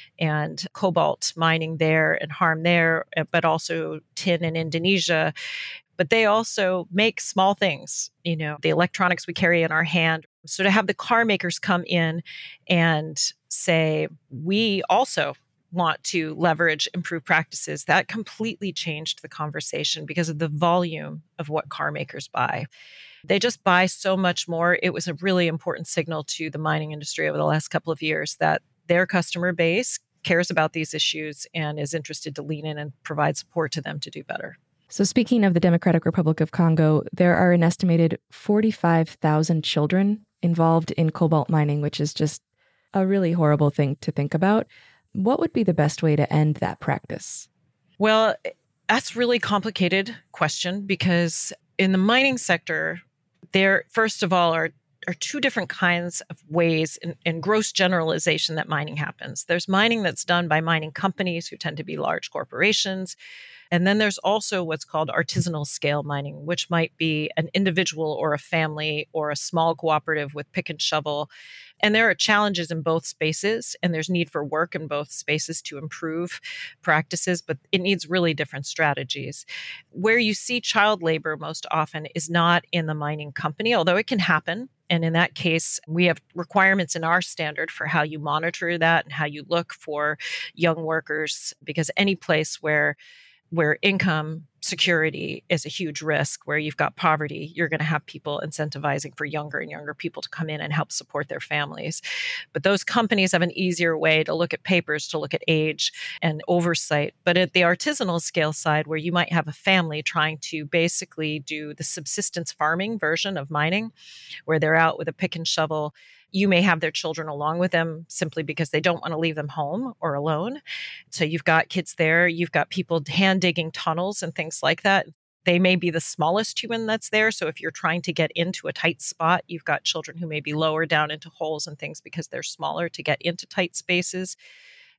and cobalt mining there and harm there, but also tin in Indonesia. But they also make small things, you know, the electronics we carry in our hand. So to have the car makers come in and say, we also want to leverage improved practices, that completely changed the conversation because of the volume of what car makers buy. They just buy so much more. It was a really important signal to the mining industry over the last couple of years that their customer base cares about these issues and is interested to lean in and provide support to them to do better. So speaking of the Democratic Republic of Congo, there are an estimated forty-five thousand children involved in cobalt mining, which is just a really horrible thing to think about. What would be the best way to end that practice? Well, that's a really complicated question because in the mining sector, there, first of all, are, are two different kinds of ways in, in gross generalization that mining happens. There's mining that's done by mining companies who tend to be large corporations. And then there's also what's called artisanal scale mining, which might be an individual or a family or a small cooperative with pick and shovel. And there are challenges in both spaces, and there's need for work in both spaces to improve practices, but it needs really different strategies. Where you see child labor most often is not in the mining company, although it can happen. And in that case, we have requirements in our standard for how you monitor that and how you look for young workers, because any place where where income security is a huge risk, where you've got poverty, you're going to have people incentivizing for younger and younger people to come in and help support their families. But those companies have an easier way to look at papers, to look at age and oversight. But at the artisanal scale side, where you might have a family trying to basically do the subsistence farming version of mining, where they're out with a pick and shovel, you may have their children along with them simply because they don't want to leave them home or alone. So you've got kids there, you've got people hand digging tunnels and things like that. They may be the smallest human that's there. So if you're trying to get into a tight spot, you've got children who may be lower down into holes and things because they're smaller to get into tight spaces.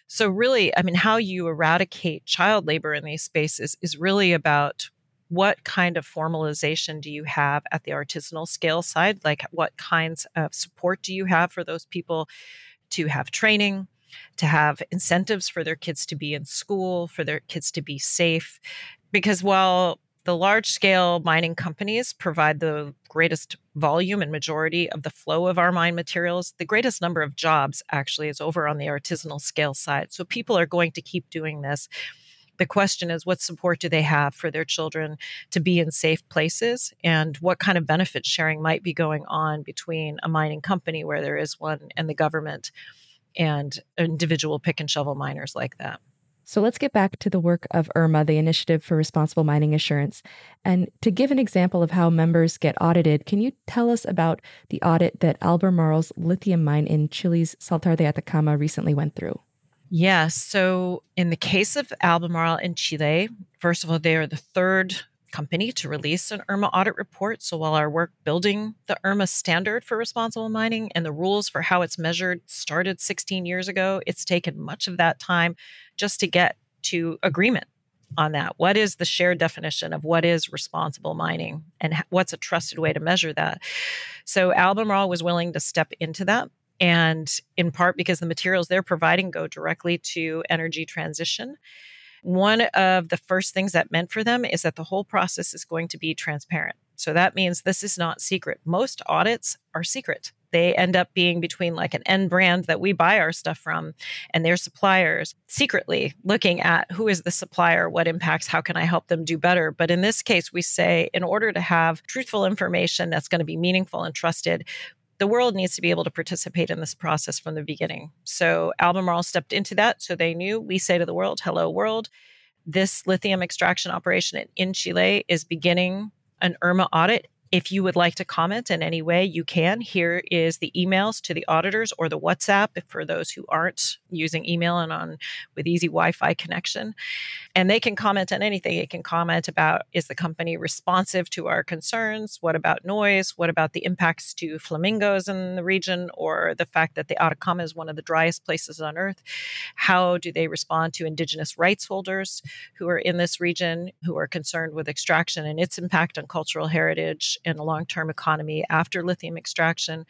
So really, I mean, how you eradicate child labor in these spaces is really about what kind of formalization do you have at the artisanal scale side? Like what kinds of support do you have for those people to have training, to have incentives for their kids to be in school, for their kids to be safe? Because while the large scale mining companies provide the greatest volume and majority of the flow of our mine materials, the greatest number of jobs actually is over on the artisanal scale side. So people are going to keep doing this. The question is, what support do they have for their children to be in safe places? And what kind of benefit sharing might be going on between a mining company, where there is one, and the government and individual pick and shovel miners like that? So let's get back to the work of IRMA, the Initiative for Responsible Mining Assurance. And to give an example of how members get audited, can you tell us about the audit that Albemarle's lithium mine in Chile's Saltar de Atacama recently went through? Yes. So in the case of Albemarle in Chile, first of all, they are the third company to release an IRMA audit report. So while our work building the IRMA standard for responsible mining and the rules for how it's measured started sixteen years ago, it's taken much of that time just to get to agreement on that. What is the shared definition of what is responsible mining and what's a trusted way to measure that? So Albemarle was willing to step into that. And in part because the materials they're providing go directly to energy transition. One of the first things that meant for them is that the whole process is going to be transparent. So that means this is not secret. Most audits are secret. They end up being between like an end brand that we buy our stuff from and their suppliers, secretly looking at who is the supplier, what impacts, how can I help them do better. But in this case, we say in order to have truthful information that's going to be meaningful and trusted, the world needs to be able to participate in this process from the beginning. So Albemarle stepped into that. So they knew, we say to the world, hello world, this lithium extraction operation in Chile is beginning an IRMA audit. If you would like to comment in any way, you can. Here is the emails to the auditors or the WhatsApp for those who aren't using email and on with easy Wi-Fi connection. And they can comment on anything. They can comment about, is the company responsive to our concerns? What about noise? What about the impacts to flamingos in the region, or the fact that the Atacama is one of the driest places on Earth? How do they respond to indigenous rights holders who are in this region, who are concerned with extraction and its impact on cultural heritage and a long-term economy after lithium extraction?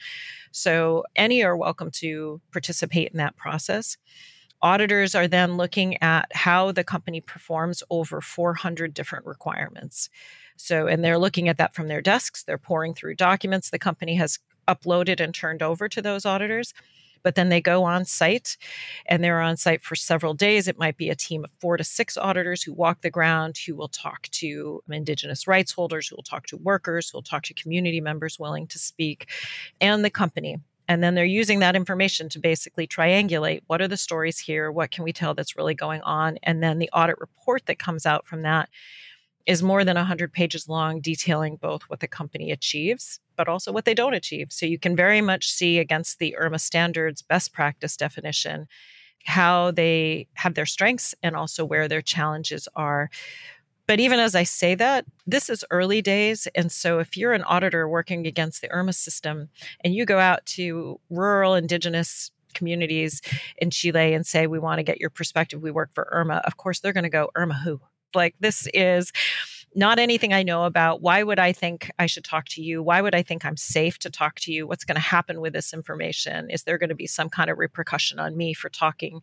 So any are welcome to participate in that process. Auditors are then looking at how the company performs over four hundred different requirements. So, and they're looking at that from their desks. They're pouring through documents the company has uploaded and turned over to those auditors. But then they go on site, and they're on site for several days. It might be a team of four to six auditors who walk the ground, who will talk to indigenous rights holders, who will talk to workers, who will talk to community members willing to speak, and the company. And then they're using that information to basically triangulate, what are the stories here? What can we tell that's really going on? And then the audit report that comes out from that is more than one hundred pages long, detailing both what the company achieves, but also what they don't achieve. So you can very much see against the IRMA standards best practice definition how they have their strengths and also where their challenges are. But even as I say that, this is early days. And so if you're an auditor working against the IRMA system and you go out to rural indigenous communities in Chile and say, we want to get your perspective, we work for IRMA, of course, they're going to go, IRMA who? Like, this is not anything I know about. Why would I think I should talk to you? Why would I think I'm safe to talk to you? What's going to happen with this information? Is there going to be some kind of repercussion on me for talking?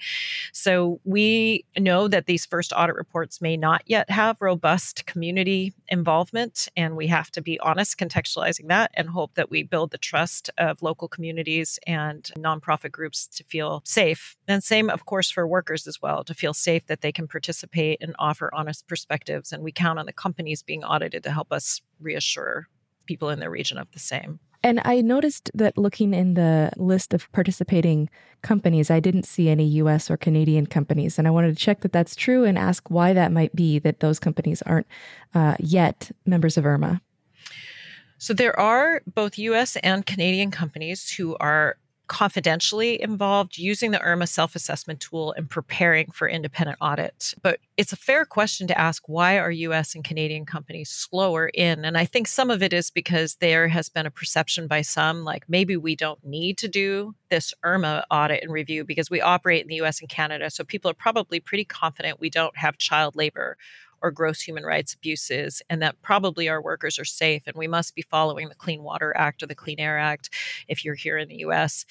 So we know that these first audit reports may not yet have robust community involvement, and we have to be honest contextualizing that and hope that we build the trust of local communities and nonprofit groups to feel safe. And same, of course, for workers as well, to feel safe that they can participate and offer honest perspectives. And we count on the company being audited to help us reassure people in the region of the same. And I noticed that looking in the list of participating companies, I didn't see any U S or Canadian companies. And I wanted to check that that's true and ask why that might be that those companies aren't uh, yet members of IRMA. So there are both U S and Canadian companies who are confidentially involved using the IRMA self-assessment tool and preparing for independent audit. But it's a fair question to ask, why are U S and Canadian companies slower in? And I think some of it is because there has been a perception by some, like maybe we don't need to do this IRMA audit and review because we operate in the U S and Canada. So people are probably pretty confident we don't have child labor or gross human rights abuses, and that probably our workers are safe, and we must be following the Clean Water Act or the Clean Air Act if you're here in the U S.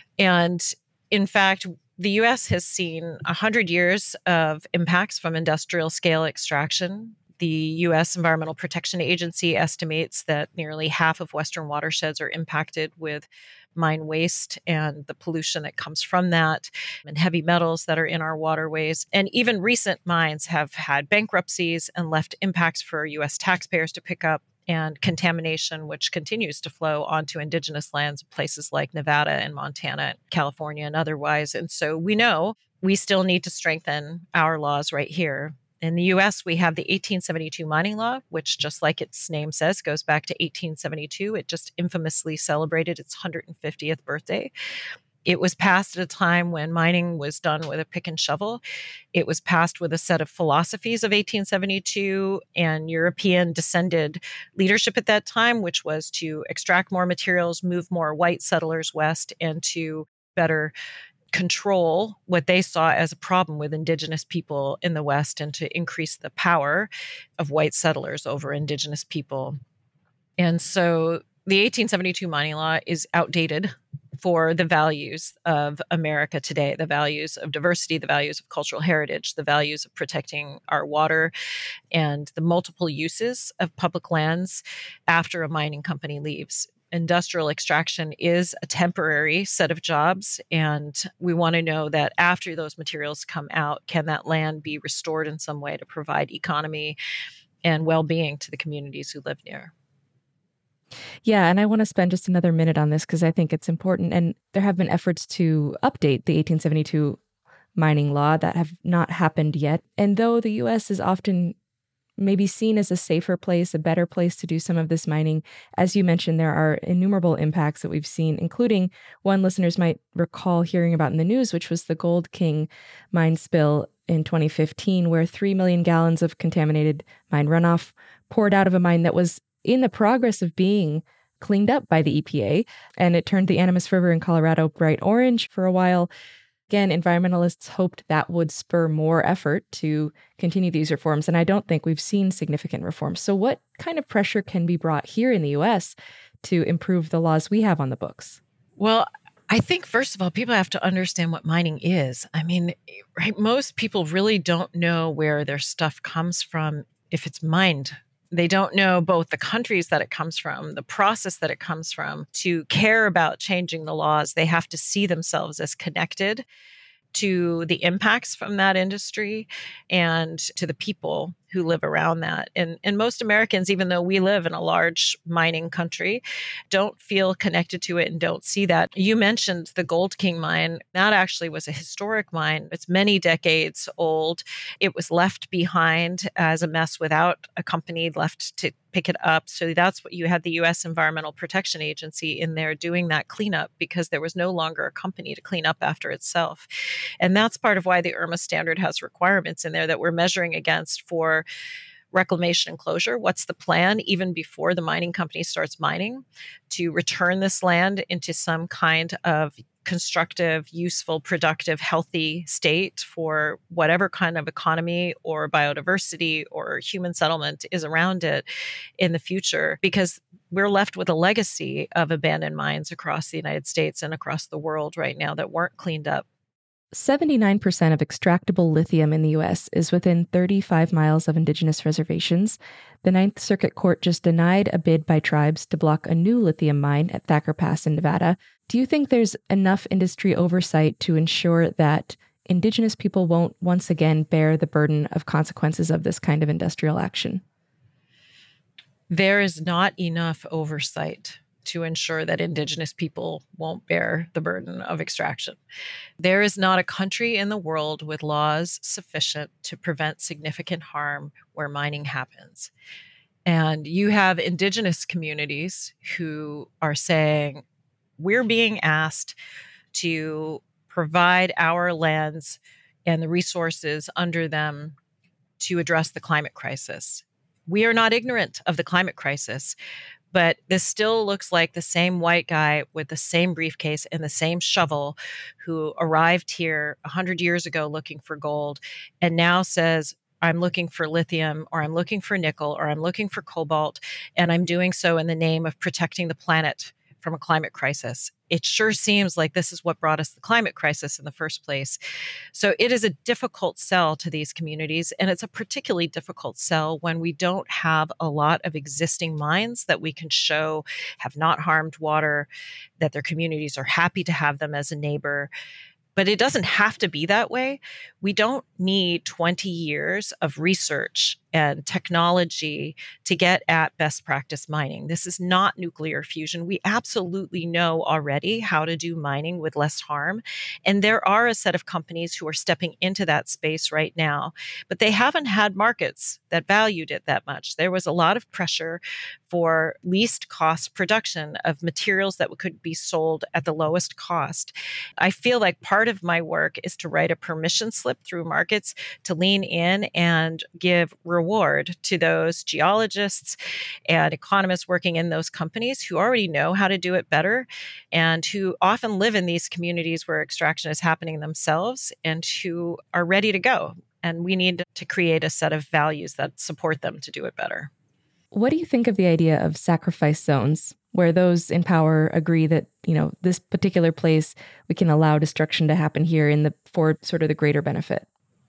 And in fact, the U S has seen one hundred years of impacts from industrial scale extraction. The U S Environmental Protection Agency estimates that nearly half of Western watersheds are impacted with mine waste and the pollution that comes from that, and heavy metals that are in our waterways. And even recent mines have had bankruptcies and left impacts for U S taxpayers to pick up, and contamination, which continues to flow onto indigenous lands, places like Nevada and Montana, California, and otherwise. And so we know we still need to strengthen our laws right here. In the U S, we have the eighteen seventy-two mining law, which, just like its name says, goes back to eighteen seventy-two. It just infamously celebrated its one hundred fiftieth birthday. It was passed at a time when mining was done with a pick and shovel. It was passed with a set of philosophies of eighteen seventy-two and European descended leadership at that time, which was to extract more materials, move more white settlers west, and to better control what they saw as a problem with indigenous people in the West, and to increase the power of white settlers over indigenous people. And so the eighteen seventy-two mining law is outdated for the values of America today, the values of diversity, the values of cultural heritage, the values of protecting our water, and the multiple uses of public lands after a mining company leaves. Industrial extraction is a temporary set of jobs, and we want to know that after those materials come out, can that land be restored in some way to provide economy and well-being to the communities who live near? Yeah, and I want to spend just another minute on this because I think it's important. And there have been efforts to update the eighteen seventy-two mining law that have not happened yet. And though the U S is often maybe seen as a safer place, a better place to do some of this mining, as you mentioned, there are innumerable impacts that we've seen, including one listeners might recall hearing about in the news, which was the Gold King mine spill in twenty fifteen, where three million gallons of contaminated mine runoff poured out of a mine that was in the progress of being cleaned up by the E P A. And it turned the Animas River in Colorado bright orange for a while. Again, environmentalists hoped that would spur more effort to continue these reforms. And I don't think we've seen significant reforms. So what kind of pressure can be brought here in the U S to improve the laws we have on the books? Well, I think, first of all, people have to understand what mining is. I mean, right, most people really don't know where their stuff comes from if it's mined. They don't know both the countries that it comes from, the process that it comes from. To care about changing the laws, they have to see themselves as connected to the impacts from that industry and to the people who live around that. And, and most Americans, even though we live in a large mining country, don't feel connected to it and don't see that. You mentioned the Gold King mine. That actually was a historic mine. It's many decades old. It was left behind as a mess without a company left to pick it up. So that's what you had the U S Environmental Protection Agency in there doing that cleanup, because there was no longer a company to clean up after itself. And that's part of why the IRMA standard has requirements in there that we're measuring against for reclamation and closure. What's the plan, even before the mining company starts mining, to return this land into some kind of constructive, useful, productive, healthy state for whatever kind of economy or biodiversity or human settlement is around it in the future, because we're left with a legacy of abandoned mines across the United States and across the world right now that weren't cleaned up. seventy-nine percent of extractable lithium in the U S is within thirty-five miles of indigenous reservations. The Ninth Circuit Court just denied a bid by tribes to block a new lithium mine at Thacker Pass in Nevada. Do you think there's enough industry oversight to ensure that indigenous people won't once again bear the burden of consequences of this kind of industrial action? There is not enough oversight to ensure that indigenous people won't bear the burden of extraction. There is not a country in the world with laws sufficient to prevent significant harm where mining happens. And you have indigenous communities who are saying, We're being asked to provide our lands and the resources under them to address the climate crisis. We are not ignorant of the climate crisis, but this still looks like the same white guy with the same briefcase and the same shovel who arrived here one hundred years ago looking for gold and now says, I'm looking for lithium, or I'm looking for nickel, or I'm looking for cobalt, and I'm doing so in the name of protecting the planet from a climate crisis. It sure seems like this is what brought us the climate crisis in the first place. So it is a difficult sell to these communities, and it's a particularly difficult sell when we don't have a lot of existing mines that we can show have not harmed water, that their communities are happy to have them as a neighbor. But it doesn't have to be that way. We don't need twenty years of research and technology to get at best practice mining. This is not nuclear fusion. We absolutely know already how to do mining with less harm. And there are a set of companies who are stepping into that space right now, but they haven't had markets that valued it that much. There was a lot of pressure for least cost production of materials that could be sold at the lowest cost. I feel like part of my work is to write a permission slip through markets to lean in and give reward to those geologists and economists working in those companies who already know how to do it better and who often live in these communities where extraction is happening themselves and who are ready to go. And we need to create a set of values that support them to do it better. What do you think of the idea of sacrifice zones, where those in power agree that, you know, this particular place, we can allow destruction to happen here in the for sort of the greater benefit?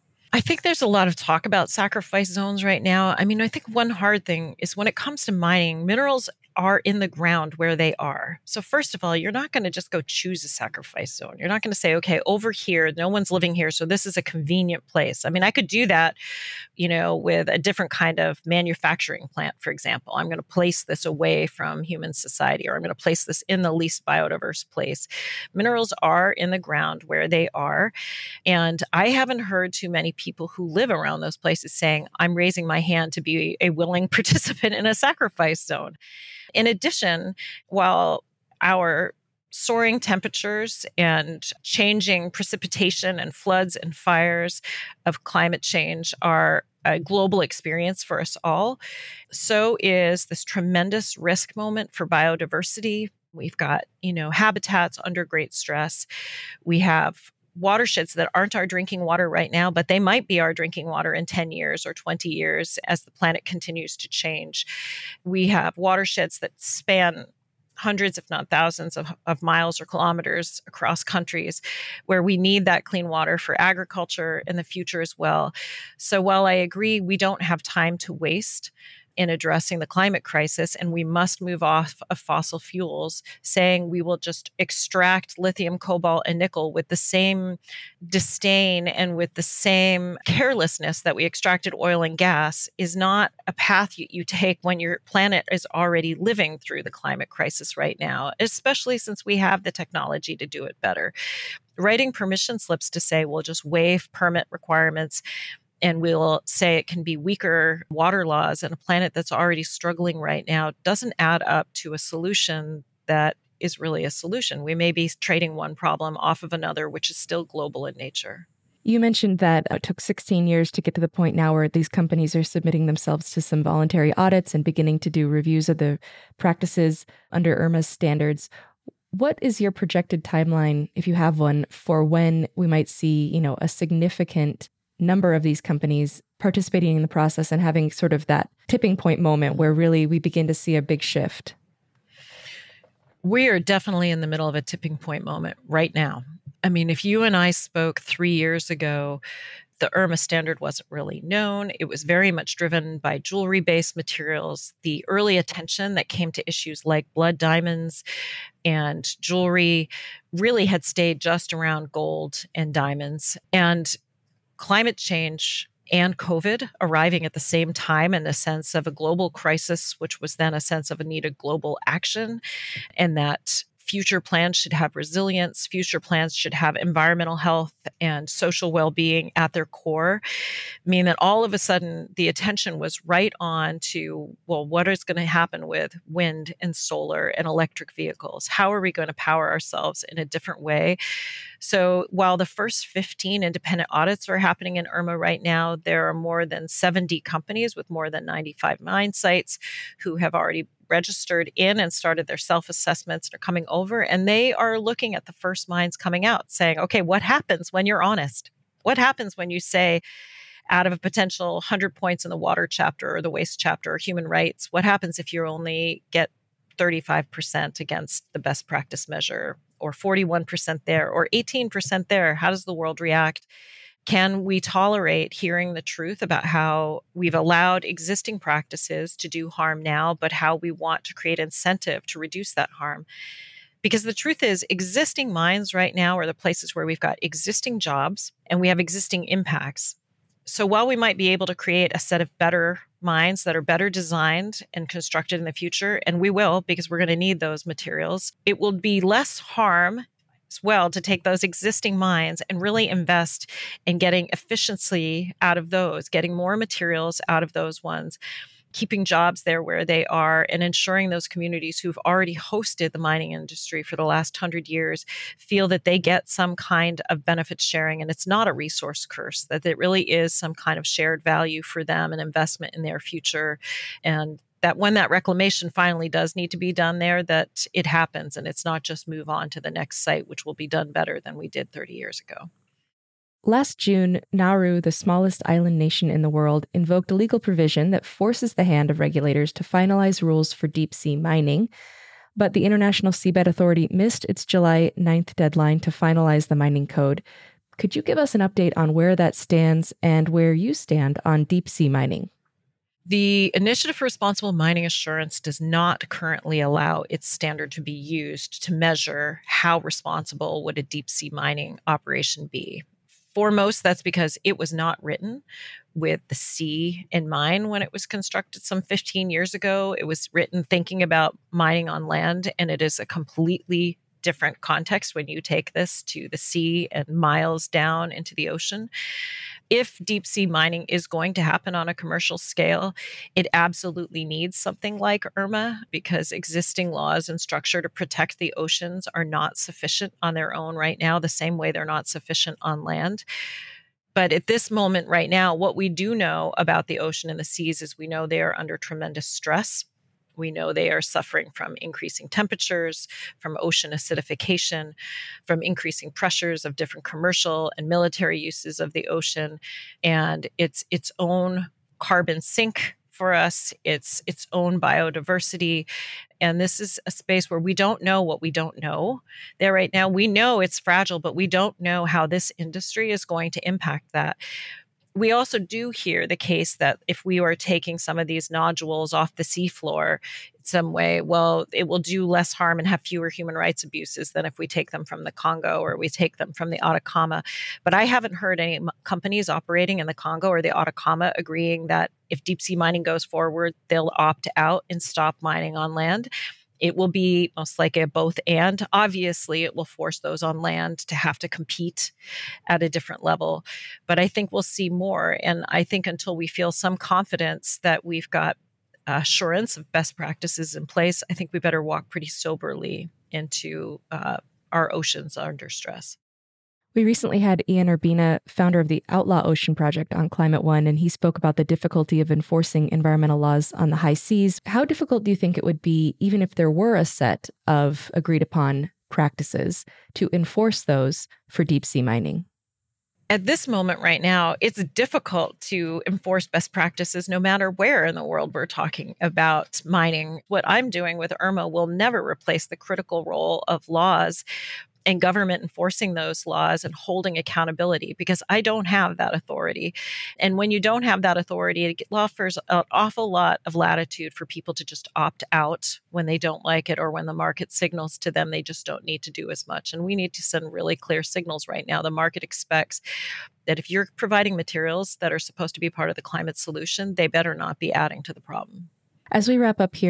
I think there's a lot of talk about sacrifice zones right now. I mean, I think one hard thing is when it comes to mining, minerals are in the ground where they are. So first of all, you're not going to just go choose a sacrifice zone. You're not going to say, okay, over here, no one's living here, so this is a convenient place. I mean, I could do that, you know, with a different kind of manufacturing plant, for example. I'm going to place this away from human society, or I'm going to place this in the least biodiverse place. Minerals are in the ground where they are. And I haven't heard too many people who live around those places saying, I'm raising my hand to be a willing participant in a sacrifice zone. In addition, while our soaring temperatures and changing precipitation and floods and fires of climate change are a global experience for us all, so is this tremendous risk moment for biodiversity. We've got, you know, habitats under great stress. We have watersheds that aren't our drinking water right now, but they might be our drinking water in ten years or twenty years as the planet continues to change. We have watersheds that span hundreds, if not thousands of, of miles or kilometers across countries where we need that clean water for agriculture in the future as well. So while I agree we don't have time to waste in addressing the climate crisis, and we must move off of fossil fuels, saying we will just extract lithium, cobalt, and nickel with the same disdain and with the same carelessness that we extracted oil and gas is not a path you, you take when your planet is already living through the climate crisis right now, especially since we have the technology to do it better. Writing permission slips to say we'll just waive permit requirements and we'll say it can be weaker water laws on a planet that's already struggling right now doesn't add up to a solution that is really a solution. We may be trading one problem off of another, which is still global in nature. You mentioned that it took sixteen years to get to the point now where these companies are submitting themselves to some voluntary audits and beginning to do reviews of the practices under I R M A's standards. What is your projected timeline, if you have one, for when we might see, you know, a significant number of these companies participating in the process and having sort of that tipping point moment where really we begin to see a big shift? We are definitely in the middle of a tipping point moment right now. I mean, if you and I spoke three years ago, the I R M A standard wasn't really known. It was very much driven by jewelry-based materials. The early attention that came to issues like blood diamonds and jewelry really had stayed just around gold and diamonds. And climate change and COVID arriving at the same time in a sense of a global crisis, which was then a sense of a needed global action, and that future plans should have resilience. Future plans should have environmental health and social well-being at their core. Mean that all of a sudden the attention was right on to, well, what is going to happen with wind and solar and electric vehicles? How are we going to power ourselves in a different way? So while the first fifteen independent audits are happening in IRMA right now, there are more than seventy companies with more than ninety-five mine sites who have already registered in and started their self-assessments and are coming over. And they are looking at the first mines coming out saying, okay, what happens when you're honest? What happens when you say, out of a potential one hundred points in the water chapter or the waste chapter or human rights, what happens if you only get thirty-five percent against the best practice measure, or forty-one percent there, or eighteen percent there? How does the world react? Can we tolerate hearing the truth about how we've allowed existing practices to do harm now, but how we want to create incentive to reduce that harm? Because the truth is, existing mines right now are the places where we've got existing jobs and we have existing impacts. So while we might be able to create a set of better mines that are better designed and constructed in the future, and we will because we're going to need those materials, it will be less harm as well to take those existing mines and really invest in getting efficiency out of those, getting more materials out of those ones, keeping jobs there where they are, and ensuring those communities who've already hosted the mining industry for the last hundred years feel that they get some kind of benefit sharing, and it's not a resource curse, that it really is some kind of shared value for them and investment in their future. And that when that reclamation finally does need to be done there, that it happens and it's not just move on to the next site, which will be done better than we did thirty years ago. Last June, Nauru, the smallest island nation in the world, invoked a legal provision that forces the hand of regulators to finalize rules for deep-sea mining. But the International Seabed Authority missed its July ninth deadline to finalize the mining code. Could you give us an update on where that stands and where you stand on deep-sea mining? The Initiative for Responsible Mining Assurance does not currently allow its standard to be used to measure how responsible would a deep-sea mining operation be. Foremost, that's because it was not written with the sea in mind when it was constructed some fifteen years ago. It was written thinking about mining on land, and it is a completely different context when you take this to the sea and miles down into the ocean. If deep sea mining is going to happen on a commercial scale, it absolutely needs something like IRMA, because existing laws and structure to protect the oceans are not sufficient on their own right now, the same way they're not sufficient on land. But at this moment right now, what we do know about the ocean and the seas is we know they are under tremendous stress. We know they are suffering from increasing temperatures, from ocean acidification, from increasing pressures of different commercial and military uses of the ocean, and it's its own carbon sink for us, it's its own biodiversity. And this is a space where we don't know what we don't know. There right now, we know it's fragile, but we don't know how this industry is going to impact that. We also do hear the case that if we are taking some of these nodules off the seafloor in some way, well, it will do less harm and have fewer human rights abuses than if we take them from the Congo or we take them from the Atacama. But I haven't heard any companies operating in the Congo or the Atacama agreeing that if deep sea mining goes forward, they'll opt out and stop mining on land. It will be most likely a both and. Obviously, it will force those on land to have to compete at a different level. But I think we'll see more. And I think until we feel some confidence that we've got assurance of best practices in place, I think we better walk pretty soberly into uh, our oceans under stress. We recently had Ian Urbina, founder of the Outlaw Ocean Project, on Climate One, and he spoke about the difficulty of enforcing environmental laws on the high seas. How difficult do you think it would be, even if there were a set of agreed upon practices, to enforce those for deep sea mining? At this moment right now, it's difficult to enforce best practices no matter where in the world we're talking about mining. What I'm doing with IRMA will never replace the critical role of laws and government enforcing those laws and holding accountability, because I don't have that authority. And when you don't have that authority, it offers an awful lot of latitude for people to just opt out when they don't like it, or when the market signals to them they just don't need to do as much. And we need to send really clear signals right now. The market expects that if you're providing materials that are supposed to be part of the climate solution, they better not be adding to the problem. As we wrap up here,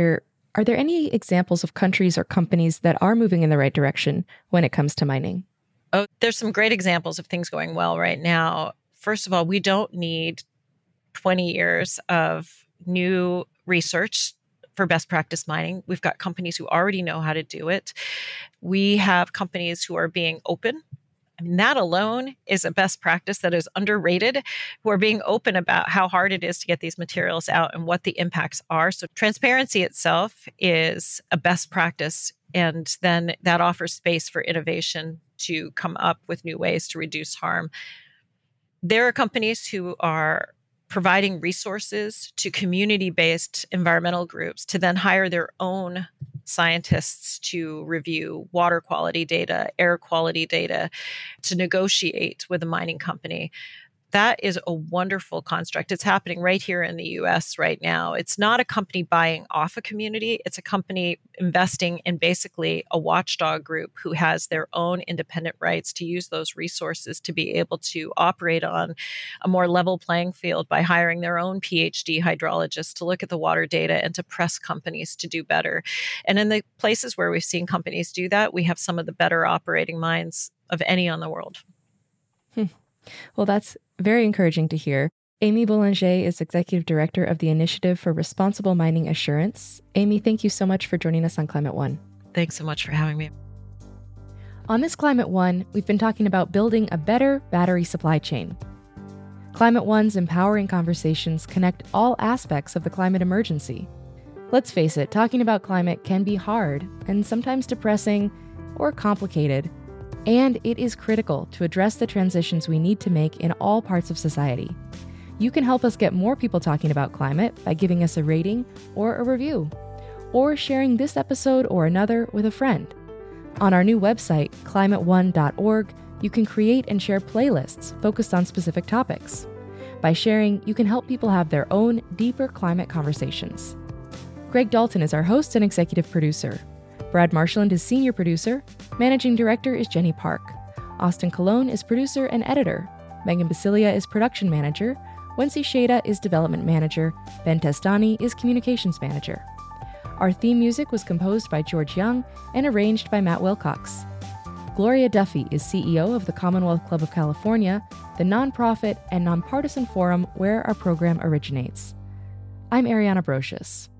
Are there any examples of countries or companies that are moving in the right direction when it comes to mining? Oh, there's some great examples of things going well right now. First of all, we don't need twenty years of new research for best practice mining. We've got companies who already know how to do it. We have companies who are being open. I mean, that alone is a best practice that is underrated, who are being open about how hard it is to get these materials out and what the impacts are. So transparency itself is a best practice, and then that offers space for innovation to come up with new ways to reduce harm. There are companies who are providing resources to community-based environmental groups to then hire their own scientists to review water quality data, air quality data, to negotiate with a mining company. That is a wonderful construct. It's happening right here in the U S right now. It's not a company buying off a community. It's a company investing in basically a watchdog group who has their own independent rights to use those resources to be able to operate on a more level playing field by hiring their own PhD hydrologists to look at the water data and to press companies to do better. And in the places where we've seen companies do that, we have some of the better operating minds of any on the world. Hmm. Well, that's very encouraging to hear. Amy Boulanger is Executive Director of the Initiative for Responsible Mining Assurance. Amy, thank you so much for joining us on Climate One. Thanks so much for having me. On this Climate One, we've been talking about building a better battery supply chain. Climate One's empowering conversations connect all aspects of the climate emergency. Let's face it, talking about climate can be hard and sometimes depressing or complicated. And it is critical to address the transitions we need to make in all parts of society. You can help us get more people talking about climate by giving us a rating or a review, or sharing this episode or another with a friend. On our new website, climate one dot org, you can create and share playlists focused on specific topics. By sharing, you can help people have their own deeper climate conversations. Greg Dalton is our host and executive producer. Brad Marshland is senior producer. Managing director is Jenny Park. Austin Colon is producer and editor. Megan Basilia is production manager. Wency Shada is development manager. Ben Testani is communications manager. Our theme music was composed by George Young and arranged by Matt Wilcox. Gloria Duffy is C E O of the Commonwealth Club of California, the nonprofit and nonpartisan forum where our program originates. I'm Ariana Brocious.